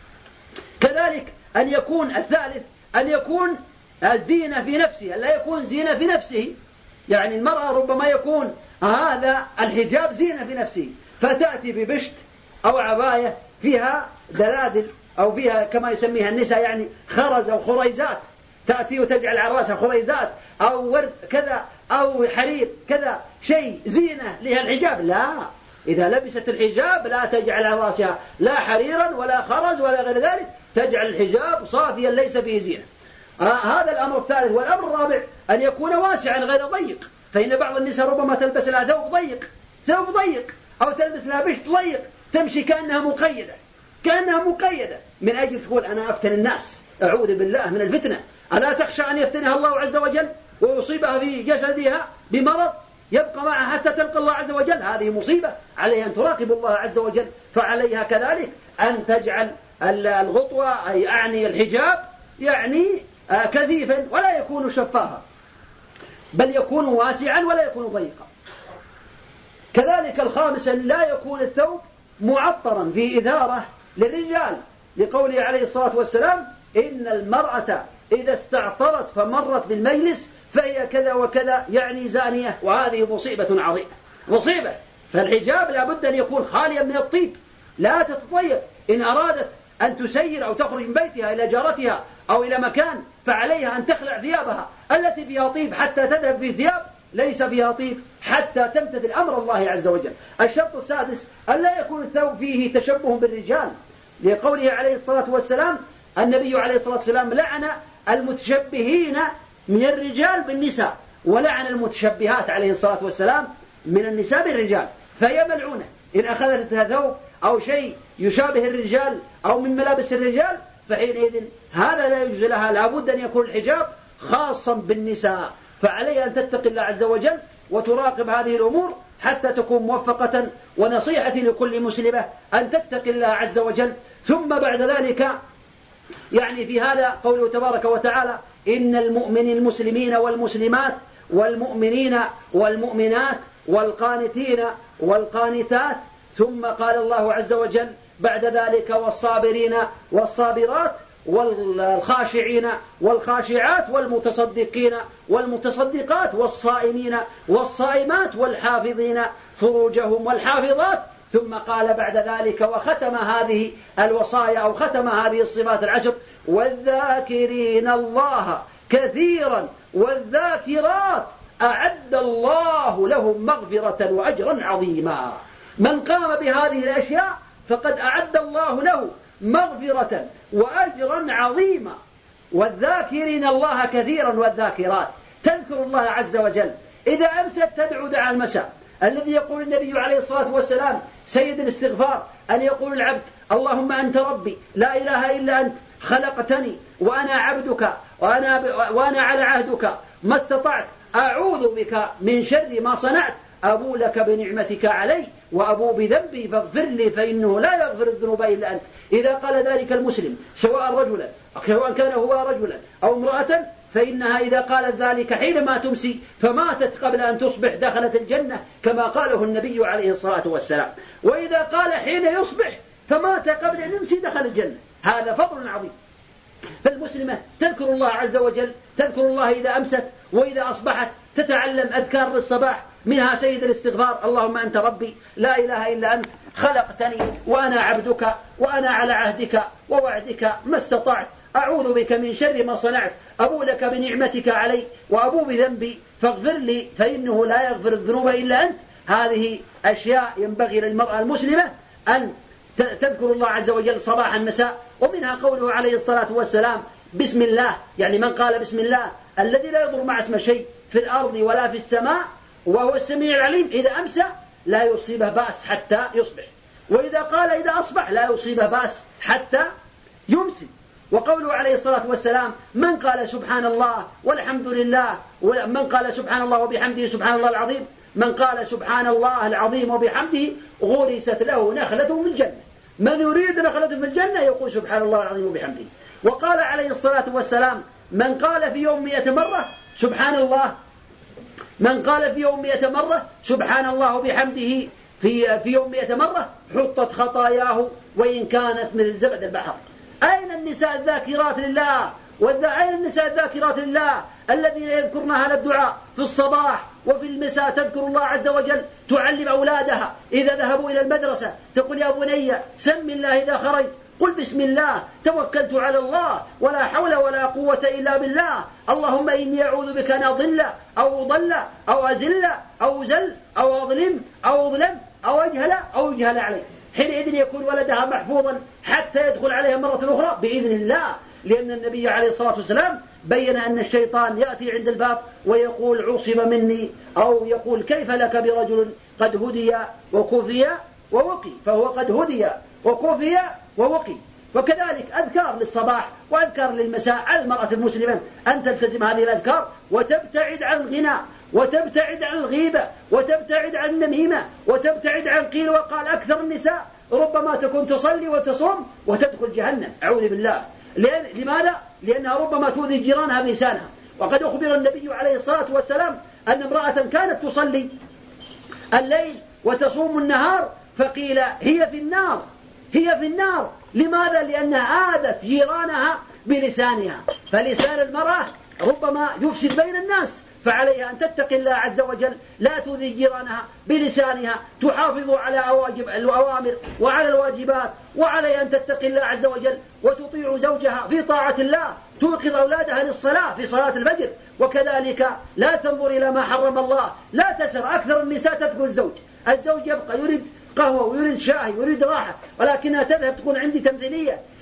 كذلك أن يكون الثالث أن يكون الزينة في نفسه، لا يكون زينة في نفسه. يعني المرأة ربما يكون هذا الحجاب زينة في نفسه، فتأتي ببشت أو عباية فيها دلادل أو فيها كما يسميها النساء يعني خرز أو خريزات، تأتي وتجعل على رأسها خريزات أو ورد كذا أو حرير كذا، شيء زينة لها الحجاب. لا، إذا لبست الحجاب لا تجعل على رأسها لا حريرا ولا خرز ولا غير ذلك، تجعل الحجاب صافيا ليس فيه زينة. آه هذا الأمر الثالث. والأمر الرابع أن يكون واسعا غير ضيق، فإن بعض النساء ربما تلبس لها ثوب ضيق ثوب ضيق أو تلبس لها بشت ضيق تمشي كأنها مقيدة كأنها مقيدة من أجل تقول أنا أفتن الناس، أعوذ بالله من الفتنة. ألا تخشى أن يفتنها الله عز وجل ويصيبها في جسدها بمرض يبقى معها حتى تلقى الله عز وجل؟ هذه مصيبة. عليها أن تراقب الله عز وجل. فعليها كذلك أن تجعل الغطوة أي أعني الحجاب يعني كثيفا ولا يكون شفافا، بل يكون واسعا ولا يكون ضيقا. كذلك الخامس أن لا يكون الثوب معطرا في إثارة للرجال، لقوله عليه الصلاة والسلام: إن المرأة إذا استعطرت فمرت بالمجلس فهي كذا وكذا، يعني زانية. وهذه مصيبة عظيمة، مصيبة. فالحجاب لا بد أن يكون خاليا من الطيب، لا تتطيب. إن أرادت أن تسير أو تخرج من بيتها إلى جارتها أو إلى مكان فعليها أن تخلع ثيابها التي فيها طيب حتى تذهب في ثياب ليس فيها طيب حتى تمتثل أمر الله عز وجل. الشرط السادس أن لا يكون الثوب فيه تشبه بالرجال، لقوله عليه الصلاة والسلام: النبي عليه الصلاة والسلام لعن المتشبهين من الرجال بالنساء، ولعن المتشبهات عليه الصلاة والسلام من النساء بالرجال، فهي ملعونة إن أخذت ثوب أو شيء يشابه الرجال أو من ملابس الرجال، فحينئذ هذا لا يجوز لها، لابد أن يكون الحجاب خاصا بالنساء. فعليها أن تتقي الله عز وجل وتراقب هذه الأمور حتى تكون موفقة. ونصيحتي لكل مسلمة أن تتقي الله عز وجل. ثم بعد ذلك يعني في هذا قوله تبارك وتعالى: إن المؤمنين المسلمين والمسلمات والمؤمنين والمؤمنات والقانتين والقانتات. ثم قال الله عز وجل بعد ذلك: والصابرين والصابرات والخاشعين والخاشعات والمتصدقين والمتصدقات والصائمين والصائمات والحافظين فروجهم والحافظات. ثم قال بعد ذلك وختم هذه الوصايا أو ختم هذه الصفات العشر: والذاكرين الله كثيرا والذاكرات أعد الله لهم مغفرة وأجرا عظيما. من قام بهذه الأشياء فقد أعد الله له مغفرة وأجرا عظيما. والذاكرين الله كثيرا والذاكرات، تذكر الله عز وجل. إذا أمست تدعو دعاء المساء الذي يقول النبي عليه الصلاة والسلام سيد الاستغفار أن يقول العبد: اللهم أنت ربي لا إله إلا أنت خلقتني وأنا عبدك وأنا, ب... وأنا على عهدك ما استطعت، أعوذ بك من شر ما صنعت، أبو لك بنعمتك علي وأبو بذنبي فاغفر لي فإنه لا يغفر الذنوب إلا أنت. إذا قال ذلك المسلم سواء رجلا سواء كان هو رجلا أو امرأة، فإنها إذا قالت ذلك حينما تمسي فماتت قبل أن تصبح دخلت الجنة كما قاله النبي عليه الصلاة والسلام. وإذا قال حين يصبح فمات قبل أن يمسي دخل الجنة. هذا فضل عظيم. فالمسلمة تذكر الله عز وجل، تذكر الله إذا أمست وإذا أصبحت، تتعلم أذكار للصباح، منها سيد الاستغفار: اللهم أنت ربي لا إله إلا أنت خلقتني وأنا عبدك وأنا على عهدك ووعدك ما استطعت، أعوذ بك من شر ما صنعت، أبو لك بنعمتك علي وأبو بذنبي فاغفر لي فإنه لا يغفر الذنوب إلا أنت. هذه أشياء ينبغي للمرأة المسلمة أن تذكر الله عز وجل صباحا مساء. ومنها قوله عليه الصلاة والسلام: بسم الله، يعني من قال بسم الله الذي لا يضر مع اسم شيء في الأرض ولا في السماء وهو السميع العليم، إذا أمسى لا يصيبه بأس حتى يصبح، وإذا قال إذا أصبح لا يصيبه بأس حتى يمسي. وقوله عليه الصلاة والسلام: من قال سبحان الله والحمد لله، ومن قال سبحان الله وبحمده سبحان الله العظيم، من قال سبحان الله العظيم وبحمده غرست له نخلة في الجنة. من يريد نخلة في الجنة يقول سبحان الله العظيم وبحمده. وقال عليه الصلاة والسلام: من قال في يوم مئة مرة سبحان الله من قال في يوم مئة مرة سبحان الله وبحمده في في يوم مئة مرة حطت خطاياه وإن كانت مثل زبد البحر. أين النساء الذاكرات لله؟ أين النساء الذاكرات لله الذين يذكرن هذا الدعاء في الصباح وفي المساء؟ تذكر الله عز وجل، تعلم أولادها إذا ذهبوا إلى المدرسة تقول: يا بني سم الله إذا خرج، قل بسم الله توكلت على الله ولا حول ولا قوة إلا بالله، اللهم إني أعوذ بك أن أضل أو أضل أو أزل أو أزل أو أظلم أو أظلم أو أجهل أو يجهل علي. حينئذ يكون ولدها محفوظا حتى يدخل عليها مرة أخرى بإذن الله، لأن النبي عليه الصلاة والسلام بين أن الشيطان يأتي عند الباب ويقول: عصم مني، أو يقول: كيف لك برجل قد هدي وكفي ووقي، فهو قد هدي وكفي ووقي. وكذلك أذكار للصباح وأذكار للمساء على المرأة المسلمة أن تلتزم هذه الأذكار وتبتعد عن الغناء وتبتعد عن الغيبة وتبتعد عن النميمة وتبتعد عن قيل وقال. أكثر النساء ربما تكون تصلي وتصوم وتدخل جهنم، أعوذ بالله. لماذا؟ لأنها ربما تؤذي جيرانها بلسانها. وقد أخبر النبي عليه الصلاة والسلام أن امرأة كانت تصلي الليل وتصوم النهار فقيل: هي في النار، هي في النار. لماذا؟ لأنها آذت جيرانها بلسانها. فلسان المرأة ربما يفسد بين الناس، فعليها أن تتقي الله عز وجل، لا تؤذي جيرانها بلسانها، تحافظ على أواجب الأوامر وعلى الواجبات، وعليها أن تتقي الله عز وجل وتطيع زوجها في طاعة الله، توقظ أولادها للصلاة في صلاة الفجر. وكذلك لا تنظر إلى ما حرم الله، لا تسر. أكثر النساء تذكر الزوج، الزوج يبقى يريد قهوة ويريد شاي ويريد راحة، ولكنها تذهب تقول: عندي تمثيلية،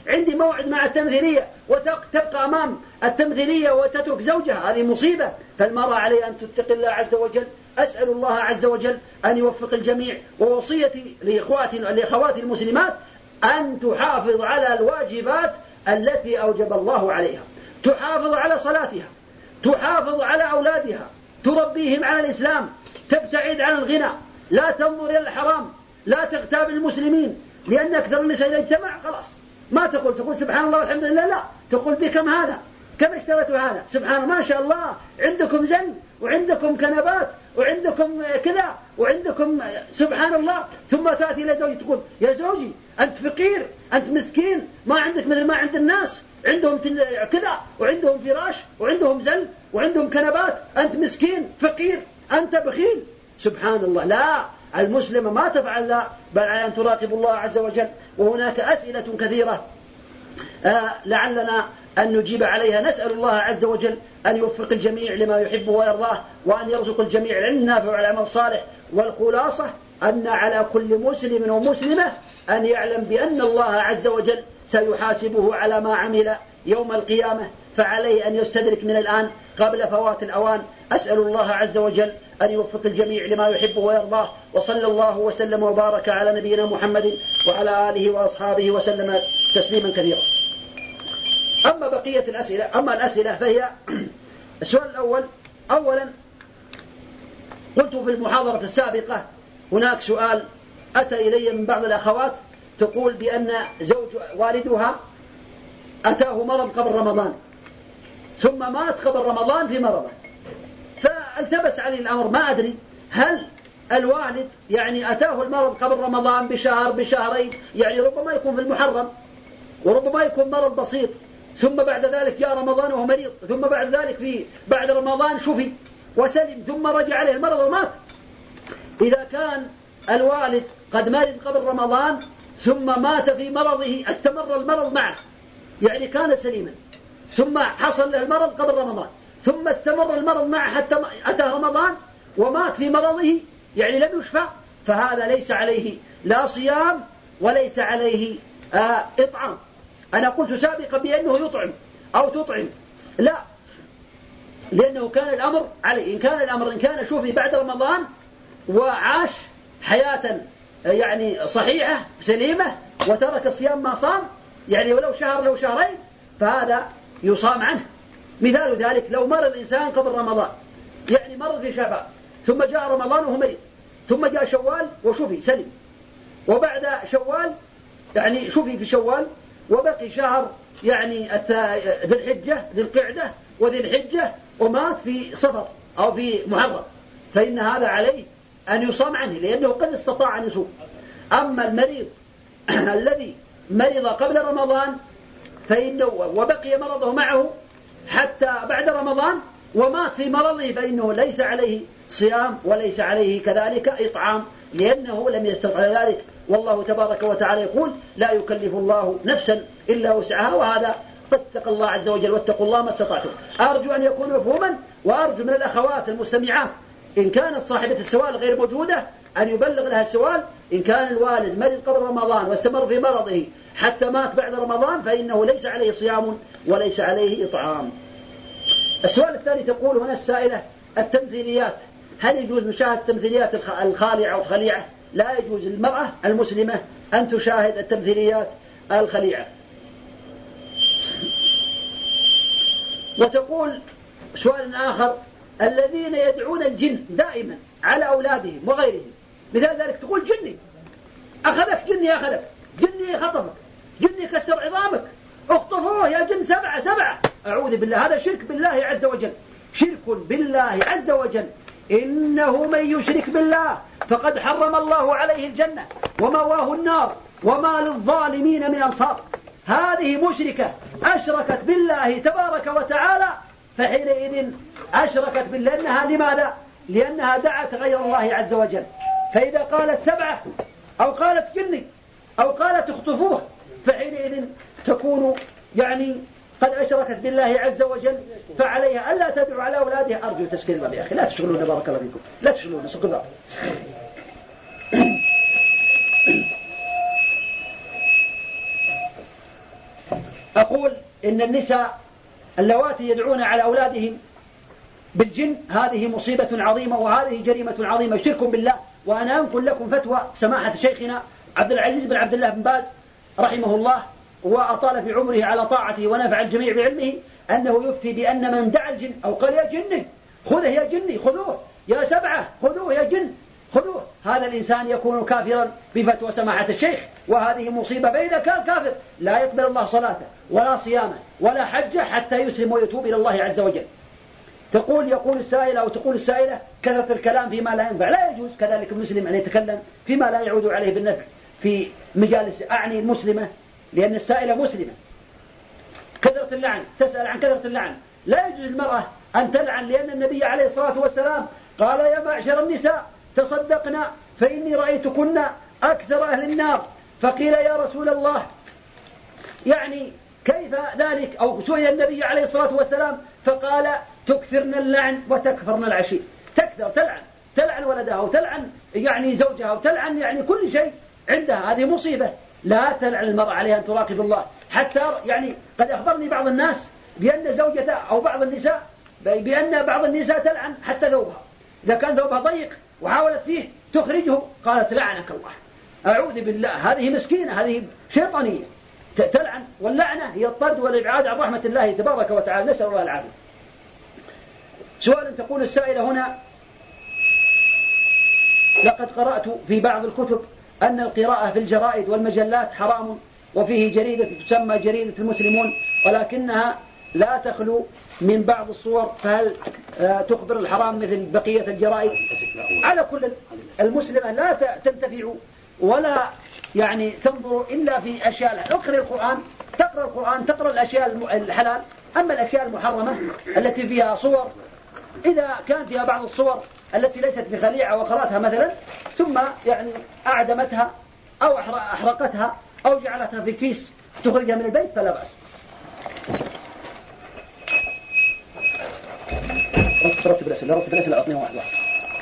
عندي موعد مع التمثيلية وتبقى أمام التمثيلية وتترك زوجها، هذه مصيبة. فالمرأة عليها أن تتقي الله عز وجل. أسأل الله عز وجل أن يوفق الجميع. ووصيتي لإخواتي لأخواتي المسلمات أن تحافظ على الواجبات التي أوجب الله عليها، تحافظ على صلاتها، تحافظ على أولادها، تربيهم على الإسلام، تبتعد عن الغنى، لا تنظر إلى الحرام، لا تغتاب المسلمين، لأن أكثر النساء إذا اجتمع خلاص ما تقول تقول سبحان الله والحمد لله، لا تقول بكم هذا، كم اشتريتوا هذا، سبحان الله ما شاء الله عندكم زن وعندكم كنبات وعندكم كذا وعندكم سبحان الله. ثم تأتي إلى زوجي تقول يا زوجي أنت فقير، أنت مسكين، ما عندك مثل ما عند الناس، عندهم كذا وعندهم فراش وعندهم زن وعندهم كنبات، أنت مسكين فقير أنت بخيل. سبحان الله، لا، المسلمة ما تفعل لا، بل على أن تراقب الله عز وجل. وهناك أسئلة كثيرة آه لعلنا أن نجيب عليها. نسأل الله عز وجل أن يوفق الجميع لما يحبه ويرضاه، وأن يرزق الجميع العلم النافع والعمل الصالح. والخلاصة أن على كل مسلم ومسلمة أن يعلم بأن الله عز وجل سيحاسبه على ما عمل يوم القيامة، فعليه أن يستدرك من الآن قبل فوات الأوان. أسأل الله عز وجل أن يوفق الجميع لما يحبه ويرضاه، وصلى الله وسلم وبارك على نبينا محمد وعلى آله وأصحابه وسلم تسليما كثيرا. أما بقية الأسئلة أما الأسئلة فهي السؤال الأول. أولا قلت في المحاضرة السابقة هناك سؤال أتى إلي من بعض الأخوات تقول بأن زوج والدها أتاه مرض قبل رمضان ثم مات قبل رمضان في مرضه، فالتبس عليه الأمر، ما أدري هل الوالد يعني أتاه المرض قبل رمضان بشهر بشهرين، يعني ربما يكون في المحرم وربما يكون مرض بسيط، ثم بعد ذلك جاء رمضان وهو مريض، ثم بعد ذلك في بعد رمضان شفي وسلم ثم رجع عليه المرض ومات. إذا كان الوالد قد مرض قبل رمضان ثم مات في مرضه، استمر المرض معه، يعني كان سليما ثم حصل له المرض قبل رمضان ثم استمر المرض معه حتى أتى رمضان ومات في مرضه، يعني لم يشفى، فهذا ليس عليه لا صيام وليس عليه آه إطعام. أنا قلت سابقا بأنه يطعم أو تطعم، لا، لأنه كان الأمر عليه. إن كان الأمر إن كان شوفي بعد رمضان وعاش حياة يعني صحيحة سليمة وترك الصيام ما صام، يعني ولو شهر لو شهرين، فهذا يصام عنه. مثال ذلك لو مرض إنسان قبل رمضان، يعني مرض في شعبان ثم جاء رمضان وهو مريض، ثم جاء شوال وشفي سلم، وبعد شوال يعني شفي في شوال وبقي شهر يعني ذي الحجة ذي القعدة وذي الحجة ومات في صفر أو في محرم، فإن هذا عليه أن يصام عنه لأنه قد استطاع أن يصوم. أما المريض الذي مرض قبل رمضان فإنه وبقي مرضه معه حتى بعد رمضان ومات في مرضه، فإنه ليس عليه صيام وليس عليه كذلك إطعام، لأنه لم يستطع ذلك. والله تبارك وتعالى يقول لا يكلف الله نفسا إلا وسعها، وهذا فاتق الله عز وجل واتقوا الله ما استطعتم. أرجو أن يكون مفهوما، وأرجو من الأخوات المستمعات إن كانت صاحبة السؤال غير موجودة أن يبلغ لها السؤال. إن كان الوالد مرض قبل رمضان واستمر في مرضه حتى مات بعد رمضان فإنه ليس عليه صيام وليس عليه إطعام. السؤال الثاني تقول هنا السائلة التمثيليات، هل يجوز مشاهدة التمثيليات الخالعة والخليعة؟ لا يجوز للمرأة المسلمة أن تشاهد التمثيليات الخليعة. وتقول سؤال آخر الذين يدعون الجن دائما على أولادهم وغيرهم، مثال ذلك تقول جني أخذك، جني أخذك، جني خطفك، جني كسر عظامك، اخطفوه يا جن سبعة سبعة، أعوذ بالله، هذا شرك بالله عز وجل، شرك بالله عز وجل. إنه من يشرك بالله فقد حرم الله عليه الجنة ومواه النار وما للظالمين من أنصار. هذه مشركة أشركت بالله تبارك وتعالى، فحينئذ أشركت بالله. لأنها لماذا؟ لأنها دعت غير الله عز وجل. فإذا قالت سبعة أو قالت جني أو قالت اخطفوه فحينئذ تكون يعني قد أشركت بالله عز وجل، فعليها ألا تدعو على أولادها. أرجو تسكين الباب يا أخي، لا تشغلون بارك الله فيكم، لا تشغلون سكوا الباب. أقول إن النساء اللواتي يدعون على أولادهم بالجن هذه مصيبة عظيمة، وهذه جريمة عظيمة، شرك بالله. وأنا أنقل لكم فتوى سماحة شيخنا عبد العزيز بن عبد الله بن باز رحمه الله وأطال في عمره على طاعته ونفع الجميع بعلمه، أنه يفتي بأن من دعا الجن أو قال يا جني خذه يا جني خذوه، يا سبعة خذوه يا جن خذوه، هذا الإنسان يكون كافرا بفتوى سماحة الشيخ، وهذه مصيبة. فإذا كان كافر لا يقبل الله صلاته ولا صيامه ولا حجه حتى يسلم ويتوب إلى الله عز وجل. تقول يقول السائلة أو تقول السائلة كثرة الكلام فيما لا ينفع. لا يجوز كذلك المسلم أن يتكلم فيما لا يعود عليه بالنفع في مجالس، أعني المسلمة لأن السائلة مسلمة. كثرة اللعن، تسأل عن كثرة اللعن، لا يجوز المرأة أن تلعن، لأن النبي عليه الصلاة والسلام قال يا معشر النساء تصدقنا فإني رأيتكن أكثر أهل النار. فقيل يا رسول الله يعني كيف ذلك؟ أو سئل النبي عليه الصلاة والسلام فقال تكثرن اللعن وتكفرن العشير. تكثر تلعن، تلعن ولدها وتلعن يعني زوجها وتلعن يعني كل شيء عندها، هذه مصيبة. لا تلعن المرأة عليها أن تراقب الله. حتى يعني قد أخبرني بعض الناس بأن زوجته أو بعض النساء بأن بعض النساء تلعن حتى ثوبها، إذا كان ثوبها ضيق وحاولت فيه تخرجه قالت لعنك الله. أعوذ بالله، هذه مسكينة، هذه شيطانية تلعن. واللعنة هي الطرد والإبعاد عن رحمة الله تبارك وتعالى، نسأل الله العافية. سؤال تقول السائلة هنا لقد قرأت في بعض الكتب أن القراءة في الجرائد والمجلات حرام، وفيه جريدة تسمى جريدة المسلمون ولكنها لا تخلو من بعض الصور، فهل تخبر الحرام مثل بقية الجرائد؟ على كل المسلمة لا تنتفع ولا يعني تنظر إلا في أشياء. اقرأ القرآن، تقرأ القرآن تقرأ الأشياء الحلال. أما الأشياء المحرمة التي فيها صور، إذا كان فيها بعض الصور التي ليست بخليعة وقرأتها مثلا ثم يعني أعدمتها أو أحرقتها أو جعلتها في كيس تخرجها من البيت فلا بأس. رتب الأسئلة رتب الأسئلة أعطني واحد واحد.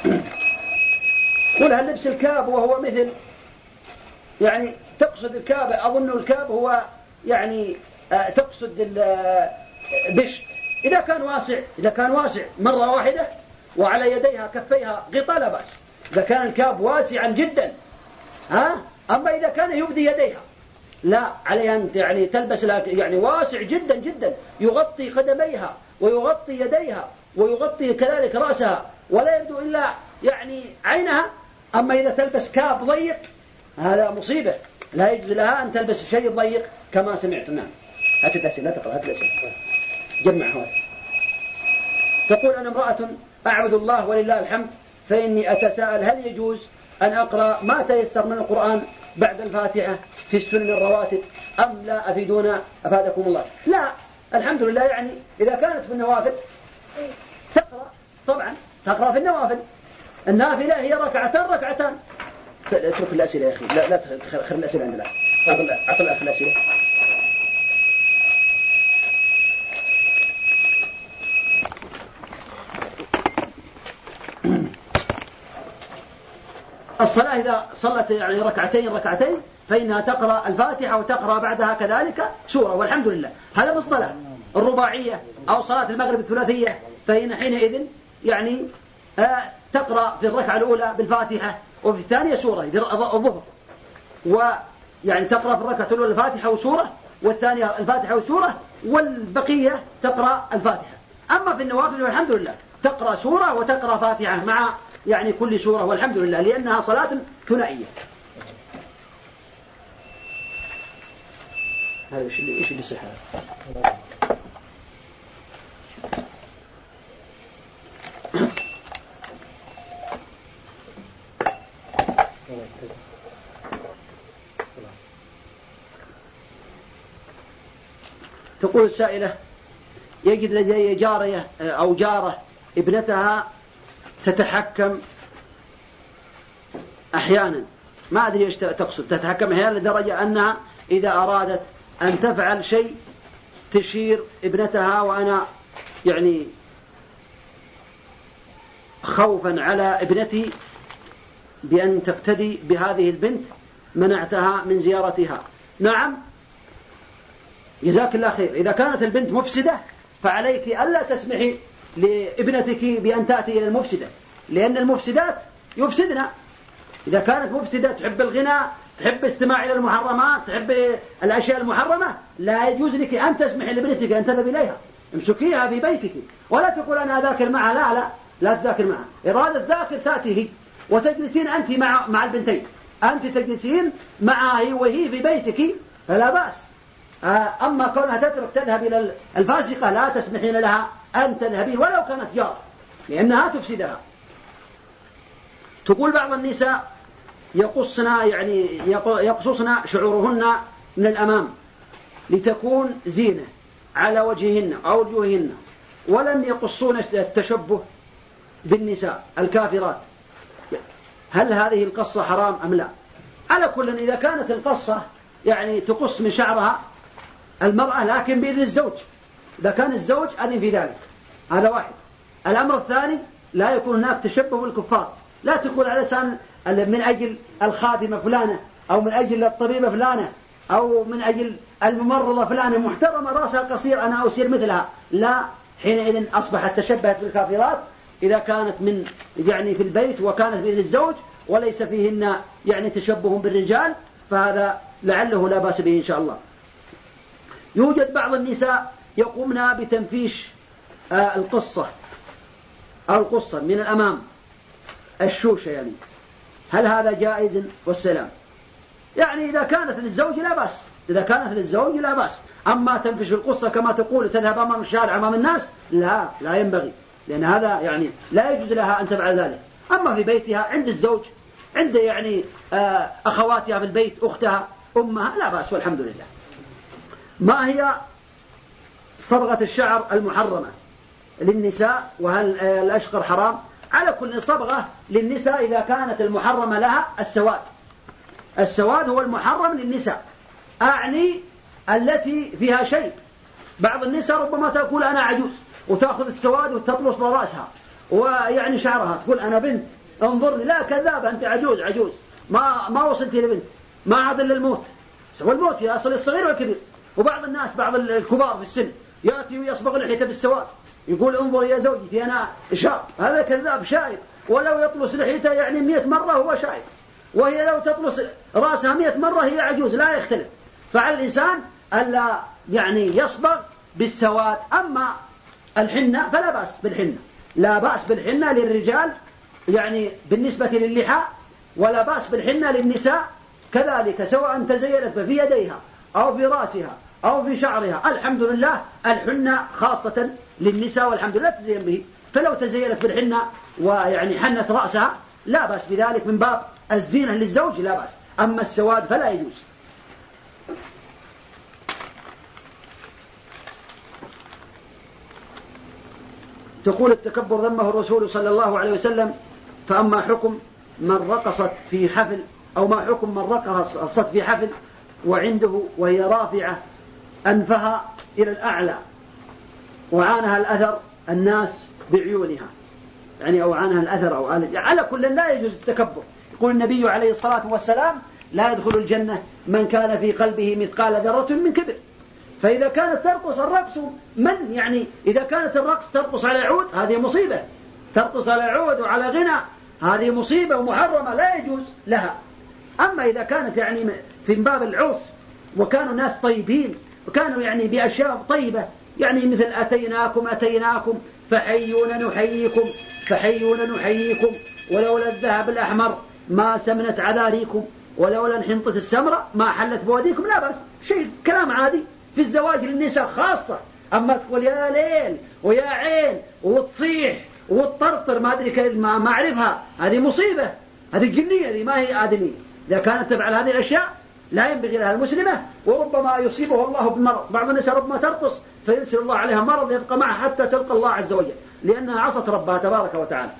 قل هل لبس الكاب وهو مثل يعني تقصد الكاب، أظن الكاب هو يعني تقصد البشت، إذا كان واسع إذا كان واسع مرة واحدة وعلى يديها كفيها غطاء لا بأس، إذا كان الكاب واسعا جدا ها. أما إذا كان يبدي يديها لا، عليها أن يعني تلبس يعني واسع جدا جدا يغطي قدميها ويغطي يديها ويغطي كذلك رأسها ولا يبدو إلا يعني عينها. أما إذا تلبس كاب ضيق هذا مصيبة، لا يجوز لها أن تلبس شيء ضيق كما سمعت. نعم، هات الأسئلة، لا تقرأ، هات الأسئلة جمعها. تقول أنا امرأة أعبد الله ولله الحمد، فإني أتساءل هل يجوز أن أقرأ ما تيسر من القرآن بعد الفاتحة في السنن الرواتب أم لا؟ أفيدونا أفادكم الله. لا، الحمد لله، يعني إذا كانت في النوافل تقرأ، طبعا تقرأ في النوافل. النافلة هي ركعتان ركعتان. اترك الأسئلة يا أخي، لا لا تخر الأسئلة عندنا. أعطل الأخ الأسئلة. الصلاة إذا صلت يعني ركعتين ركعتين فإنها تقرأ الفاتحة وتقرأ بعدها كذلك سورة والحمد لله. هذا بالصلاة الرباعية أو صلاة المغرب الثلاثية، فإن حينئذ يعني آه تقرأ في الركعة الأولى بالفاتحة وفي الثانية سورة الظهر، ويعني تقرأ في الركعة الأولى الفاتحة وسورة والثانية الفاتحة وسورة والبقية تقرأ الفاتحة. أما في النوافل والحمد لله تقرأ سورة وتقرأ فاتحة مع يعني كل سورة والحمد لله، لأنها صلاة ثنائية. هذا إيش اللي إيش اللي صح؟ تقول السائلة يجد لدي جارية أو جارة ابنتها تتحكم أحيانا، ما أدري إيش تقصد تتحكم أحيانا، لدرجة أنها إذا أرادت أن تفعل شيء تشير ابنتها، وأنا يعني خوفا على ابنتي بأن تقتدي بهذه البنت منعتها من زيارتها. نعم، جزاك الله خير. إذا كانت البنت مفسدة فعليك ألا تسمحي لابنتك بأن تأتي إلى المفسدة، لأن المفسدات يفسدنا. إذا كانت مفسدة تحب الغناء، تحب استماع إلى المحرمات، تحب الأشياء المحرمة، لا يجوز لك أن تسمحي لابنتك أن تذهب إليها. امسكيها في بيتك ولا تقول أنا أذاكر معها. لا لا لا تذاكر معها. إرادة ذاكر تأتي هي وتجلسين أنت مع مع البنتين، أنت تجلسين معها هي وهي في بيتك فلا بأس. أما كونها تترك تذهب إلى الفاسقة لا تسمحين لها أن تذهبين ولو كانت جار، لأنها تفسدها. تقول بعض النساء يقصنا يعني يقصصن شعورهن من الأمام لتكون زينة على وجههن أو وجوههن، ولم يقصون التشبه بالنساء الكافرات. هل هذه القصة حرام أم لا؟ على كل، إذا كانت القصة يعني تقص من شعرها المرأة لكن بإذن الزوج، إذا كان الزوج أذن في ذلك، هذا واحد. الأمر الثاني لا يكون هناك تشبه بالكفار. لا تقول على لسان من أجل الخادمة فلانة أو من أجل الطبيبة فلانة أو من أجل الممرضة فلانة محترمة رأسها قصير أنا أصير مثلها. لا، حينئذ أصبحت تشبهت بالكافرات إذا كانت من يعني في البيت وكانت بإذن الزوج وليس فيهن يعني تشبه بالرجال، فهذا لعله لا بأس به إن شاء الله. يوجد بعض النساء يقومن بتنفيش آه القصة أو القصة من الأمام، الشوشة يعني. هل هذا جائز؟ والسلام. يعني إذا كانت للزوج لا بأس، إذا كانت للزوج لا بأس. أما تنفش القصة كما تقول تذهب أمام الشارع أمام الناس، لا لا ينبغي، لأن هذا يعني لا يجوز لها أن تفعل ذلك. أما في بيتها عند الزوج، عند يعني آه أخواتها في البيت، أختها، أمها، لا بأس والحمد لله. ما هي صبغة الشعر المحرمة للنساء؟ وهل الأشقر حرام؟ على كل صبغة للنساء إذا كانت المحرمة لها السواد. السواد هو المحرم للنساء، أعني التي فيها شيء. بعض النساء ربما تقول أنا عجوز وتأخذ السواد وتطلص برأسها ويعني شعرها، تقول أنا بنت انظرني. لا، كذابة، أنت عجوز عجوز ما ما وصلت لبنت، ما عاد إلا الموت. والموت يصل الصغير والكبير. وبعض الناس بعض الكبار في السن يأتي ويصبغ لحيته بالسواد، يقول انظر يا زوجتي أنا شاب. هذا كذاب شايب، ولو يطلس لحيته يعني مئة مرة هو شايب، وهي لو تطلس رأسها مئة مرة هي عجوز، لا يختلف. فعلى الإنسان ألا يعني يصبغ بالسواد. أما الحنة فلا بأس بالحنة، لا بأس بالحنة للرجال يعني بالنسبة للحى، ولا بأس بالحنة للنساء كذلك، سواء تزينت في يديها أو في رأسها أو في شعرها. الحمد لله الحنة خاصة للنساء والحمد لله تزين به. فلو تزينت بالحنة ويعني حنت رأسها لا بأس بذلك من باب الزينة للزوج، لا بأس. أما السواد فلا يجوز. تقول التكبر ذمه الرسول صلى الله عليه وسلم، فأما حكم من رقصت في حفل، أو ما حكم من رقصت في حفل وعنده وهي رافعة أنفها إلى الأعلى وعانها الأثر الناس بعيونها، يعني أو عانها الأثر أو يعني على كل لا يجوز التكبر. يقول النبي عليه الصلاة والسلام لا يدخل الجنة من كان في قلبه مثقال ذرة من كبر. فإذا كانت ترقص الرقص من يعني إذا كانت الرقص ترقص على عود هذه مصيبة، ترقص على عود وعلى غنى هذه مصيبة ومحرمة لا يجوز لها. أما إذا كانت يعني في باب العرس وكانوا ناس طيبين وكانوا يعني بأشياء طيبة، يعني مثل أتيناكم أتيناكم فحيونا نحييكم فحيونا نحييكم ولولا الذهب الأحمر ما سمنت عذاريكم ولولا انحنطت السمرة ما حلت بوديكم، لا بأس، شيء كلام عادي في الزواج للنساء خاصة. أما تقول يا ليل ويا عين وتصيح وتطرطر ما أدري كيف ما أعرفها، هذه مصيبة، هذه جنية، هذه ما هي آدمية. إذا كانت تفعل هذه الأشياء لا ينبغي لها المسلمة، وربما يصيبه الله بمرض. بعض النساء ربما ترقص فينزل الله عليها مرض يبقى معها حتى تلقى الله عز وجل، لأنها عصت ربها تبارك وتعالى.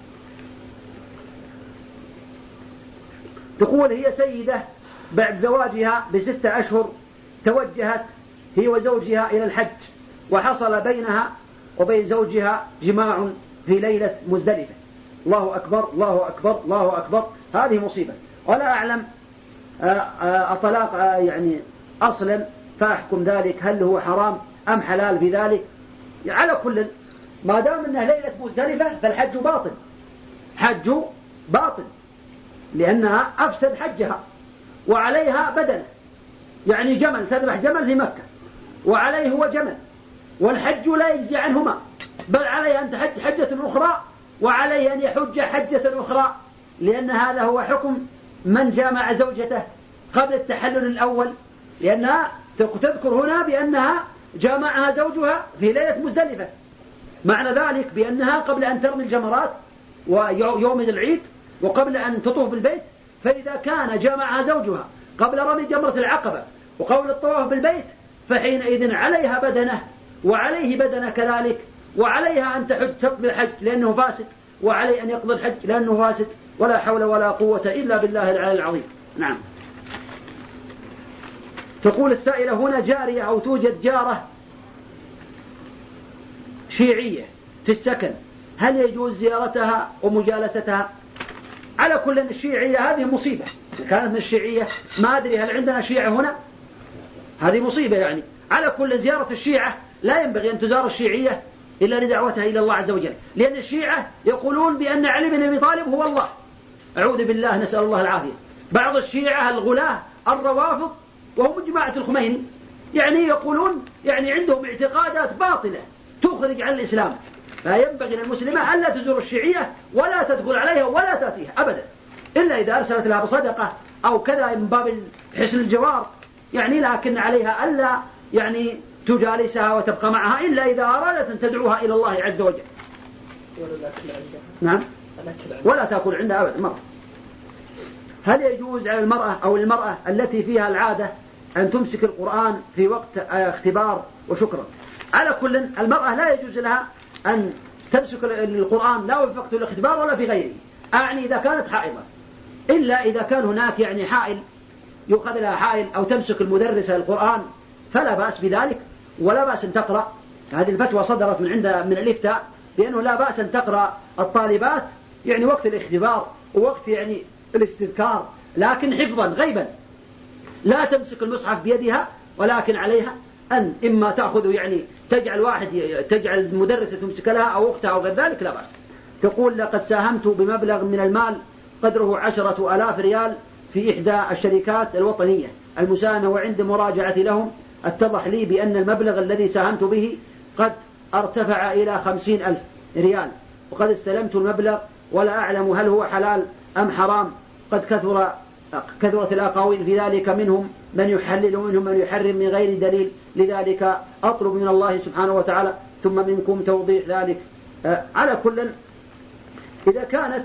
تقول هي سيدة بعد زواجها بستة أشهر توجهت هي وزوجها إلى الحج، وحصل بينها وبين زوجها جماع في ليلة مزدلفة. الله أكبر الله أكبر الله أكبر، هذه مصيبة. ولا أعلم الطلاق يعني أصلا فأحكم ذلك هل هو حرام أم حلال في ذلك. على كل ما دام أنها ليلة مزدلفة فالحج باطل، حج باطل لأنها أفسد حجها، وعليها بدنة، يعني جمل، تذبح جمل في مكة وعليه هو جمل، والحج لا يجزي عنهما، بل عليه أن تحج حجة أخرى وعليه أن يحج حجة أخرى، لأن هذا هو حكم من جامع زوجته قبل التحلل الأول، لأنها تذكر هنا بأنها جامعها زوجها في ليلة مزدلفة، معنى ذلك بأنها قبل أن ترمي الجمرات ويوم العيد وقبل أن تطوف بالبيت، فإذا كان جامعها زوجها قبل رمي جمرة العقبة وقبل الطواف بالبيت فحينئذ عليها بدنة وعليه بدنة كذلك، وعليها أن تحج تقضي الحج لأنه فاسد، وعليه أن يقضي الحج لأنه فاسد، ولا حول ولا قوة إلا بالله العلي العظيم. نعم. تقول السائلة هنا جارية أو توجد جارة شيعية في السكن، هل يجوز زيارتها ومجالستها؟ على كل الشيعية هذه مصيبة، كانت من الشيعية ما أدري هل عندنا شيعة هنا، هذه مصيبة يعني. على كل زيارة الشيعة لا ينبغي أن تزار الشيعية إلا لدعوتها إلى الله عز وجل، لأن الشيعة يقولون بأن علي بن أبي طالب هو الله، أعوذ بالله، نسأل الله العافية. بعض الشيعة الغلاة الروافض وهم جماعة الخميني يعني يقولون يعني عندهم اعتقادات باطلة تخرج عن الإسلام، فينبغي للمسلمة ألا تزور الشيعية ولا تدخل عليها ولا تأتيها أبدا، إلا إذا أرسلت لها بصدقة أو كذا من باب حسن الجوار يعني، لكن عليها ألا يعني تجالسها وتبقى معها إلا إذا أرادت أن تدعوها إلى الله عز وجل. نعم، ولا تأكل عندها أبدا مرة. هل يجوز على المرأة أو المرأة التي فيها العادة أن تمسك القرآن في وقت اختبار وشكرا؟ على كل المرأة لا يجوز لها أن تمسك القرآن لا في وقت الاختبار ولا في غيره، أعني إذا كانت حائضة، إلا إذا كان هناك يعني حائل يؤخذ لها حائل أو تمسك المدرسة القرآن فلا بأس بذلك، ولا بأس أن تقرأ. هذه الفتوى صدرت من عند من الإفتاء بأنه لا بأس أن تقرأ الطالبات يعني وقت الاختبار ووقت يعني الاستذكار، لكن حفظا غيبا، لا تمسك المصحف بيدها، ولكن عليها أن إما تأخذ يعني تجعل واحد تجعل المدرسة تمسك لها أو أختها أو غير ذلك، لا بأس. تقول لقد ساهمت بمبلغ من المال قدره عشرة آلاف ريال في إحدى الشركات الوطنية المساهمة، وعند مراجعة لهم اتضح لي بأن المبلغ الذي ساهمت به قد ارتفع إلى خمسين ألف ريال، وقد استلمت المبلغ ولا أعلم هل هو حلال أم حرام. قد كثر كثرت الأقاويل في ذلك، منهم من يحلل ومنهم من يحرم من غير دليل، لذلك أطلب من الله سبحانه وتعالى ثم منكم توضيح ذلك. آه على كل إذا كانت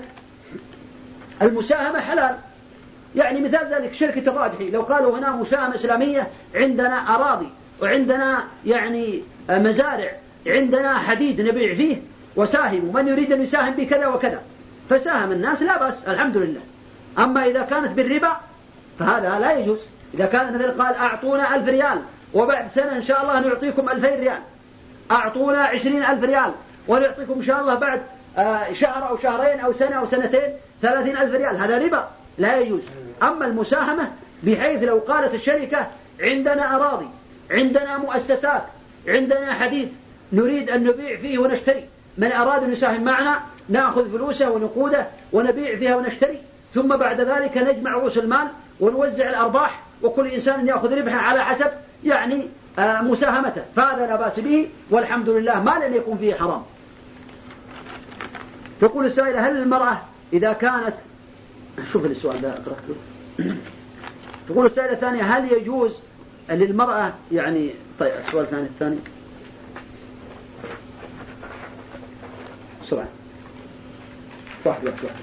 المساهمة حلال، يعني مثال ذلك شركة الراجحي لو قالوا هنا مساهمة إسلامية، عندنا أراضي وعندنا يعني مزارع، عندنا حديد نبيع فيه وساهم، ومن يريد أن يساهم بكذا وكذا فساهم الناس لا بأس الحمد لله. أما إذا كانت بالربا فهذا لا يجوز. إذا كان مثل قال أعطونا ألف ريال وبعد سنة إن شاء الله نعطيكم ألفين ريال، أعطونا عشرين ألف ريال ونعطيكم إن شاء الله بعد شهر أو شهرين أو سنة أو سنتين ثلاثين ألف ريال، هذا ربا لا يجوز. أما المساهمة بحيث لو قالت الشركة عندنا أراضي، عندنا مؤسسات، عندنا حديد نريد أن نبيع فيه ونشتري، من أراد أن يساهم معنا نأخذ فلوسه ونقوده ونبيع فيها ونشتري، ثم بعد ذلك نجمع رؤوس المال ونوزع الأرباح، وكل إنسان يأخذ ربحه على حسب يعني آه مساهمته، فهذا لا بأس به والحمد لله ما لن يكون فيه حرام. تقول السائلة هل المرأة إذا كانت، شوف السؤال ده أقرأته. تقول السائلة الثانية هل يجوز للمرأة يعني، طيب السؤال الثاني الثاني بسرعة واحد واحد واحد.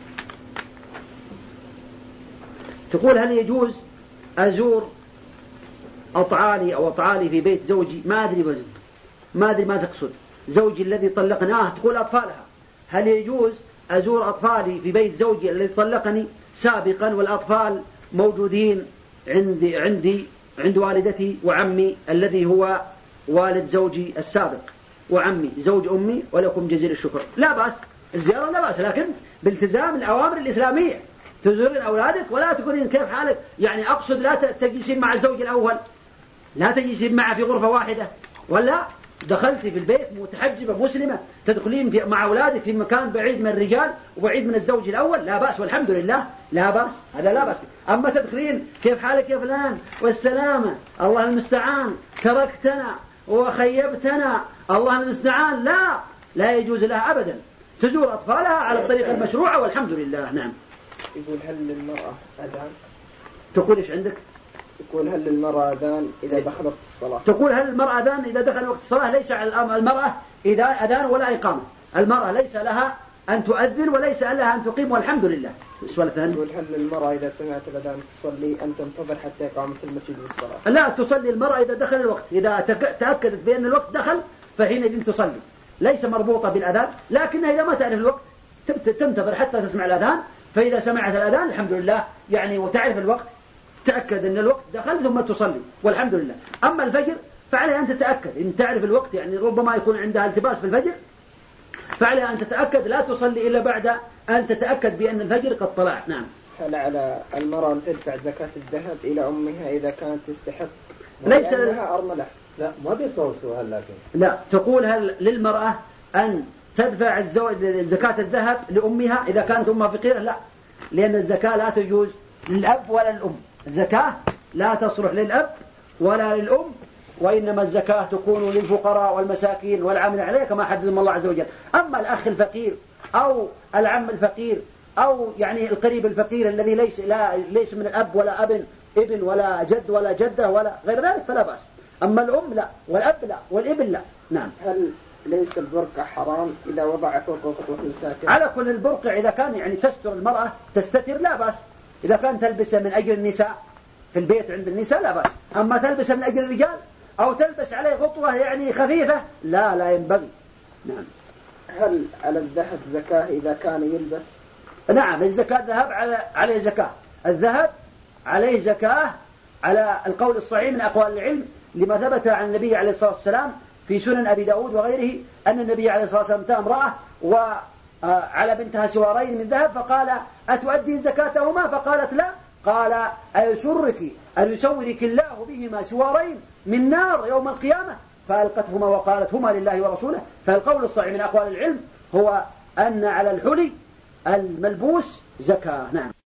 تقول هل يجوز أزور أطعالي أو أطعالي في بيت زوجي، ما أدري ما أدري ما تقصد، زوجي الذي طلقناه، تقول أطفالها، هل يجوز أزور أطفالي في بيت زوجي الذي طلقني سابقا والأطفال موجودين عندي عندي عند والدتي وعمي الذي هو والد زوجي السابق وعمي زوج أمي، ولكم جزيل الشكر. لا بأس الزيارة لا بأس، لكن بالتزام الأوامر الإسلامية، تزورين أولادك ولا تقولين كيف حالك، يعني أقصد لا تجلسين مع الزوج الأول لا تجلس معه في غرفة واحدة، ولا دخلت في البيت متحجبة مسلمة تدخلين في مع أولادك في مكان بعيد من الرجال وبعيد من الزوج الأول، لا بأس والحمد لله، لا بأس، هذا لا بأس. أما تدخلين كيف حالك يا فلان والسلامة الله المستعان تركتنا وخيبتنا الله المستعان، لا لا يجوز لها أبدا، تزور أطفالها على الطريقة المشروعة والحمد لله. نعم. يقول هل للمرأة أذان؟ تقول إيش عندك؟ يقول هل للمرأة أذان إذا دخل وقت الصلاة؟ تقول هل المرأة أذان إذا دخل وقت الصلاة؟ ليس على المرأة إذا أذان ولا إقامة، المرأة ليس لها أن تؤذن وليس لها أن تقيم والحمد لله. السؤال الثاني يقول هل للمرأة إذا سمعت الأذان تصلي أن تنتظر حتى يقام في المسجد للصلاة؟ لا، تصلي المرأة إذا دخل الوقت، إذا تأكدت بأن الوقت دخل فحينئذ تصلي، ليس مربوطة بالأذان، لكنها إذا ما تعرف الوقت تنتظر حتى تسمع الأذان، فإذا سمعت الأذان الحمد لله يعني وتعرف الوقت تأكد أن الوقت دخل ثم تصلي والحمد لله. أما الفجر فعليها أن تتأكد إن تعرف الوقت، يعني ربما يكون عندها التباس في الفجر فعليها أن تتأكد لا تصلي إلا بعد أن تتأكد بأن الفجر قد طلع. نعم. هل على المرأة أن تدفع زكاة الذهب إلى أمها إذا كانت تستحق ليس لها أرملة؟ لا ما بيصور سؤال، لكن لا، تقول هل للمرأة أن تدفع زكاة الذهب لأمها إذا كانت أمها فقيرة؟ لا، لأن الزكاة لا تجوز للأب ولا للأم، الزكاة لا تصلح للأب ولا للأم، وإنما الزكاة تكون للفقراء والمساكين والعامل عليها كما حددهم الله عز وجل. أما الأخ الفقير أو العم الفقير أو يعني القريب الفقير الذي ليس لا ليس من الأب ولا ابن ابن ولا جد ولا جدة ولا غير ذلك فلا بأس. أما الأم لا، والأب لا، والابن لا. نعم. هل ليس البرقع حرام إذا وضع فوق قطوة الساكن؟ على كل البرقع إذا كان يعني تستر المرأة تستتر لا بأس، إذا كان تلبسه من أجل النساء في البيت عند النساء لا بأس، أما تلبسه من أجل الرجال أو تلبس عليه غطوة يعني خفيفة لا لا ينبغي. نعم. هل على الذهب زكاة إذا كان يلبس؟ نعم، الزكاة ذهب على عليه زكاة، الذهب عليه زكاة على القول الصحيح من أقوال العلم، لما ثبت عن النبي عليه الصلاة والسلام في سنن أبي داود وغيره أن النبي عليه الصلاة والسلام أتى امرأة وعلى بنتها سوارين من ذهب فقال أتؤدين زكاتهما؟ فقالت لا، قال أيسرك أن يسورك الله بهما سوارين من نار يوم القيامة؟ فألقتهما وقالت هما لله ورسوله. فالقول الصحيح من أقوال العلم هو أن على الحلي الملبوس زكاة. نعم.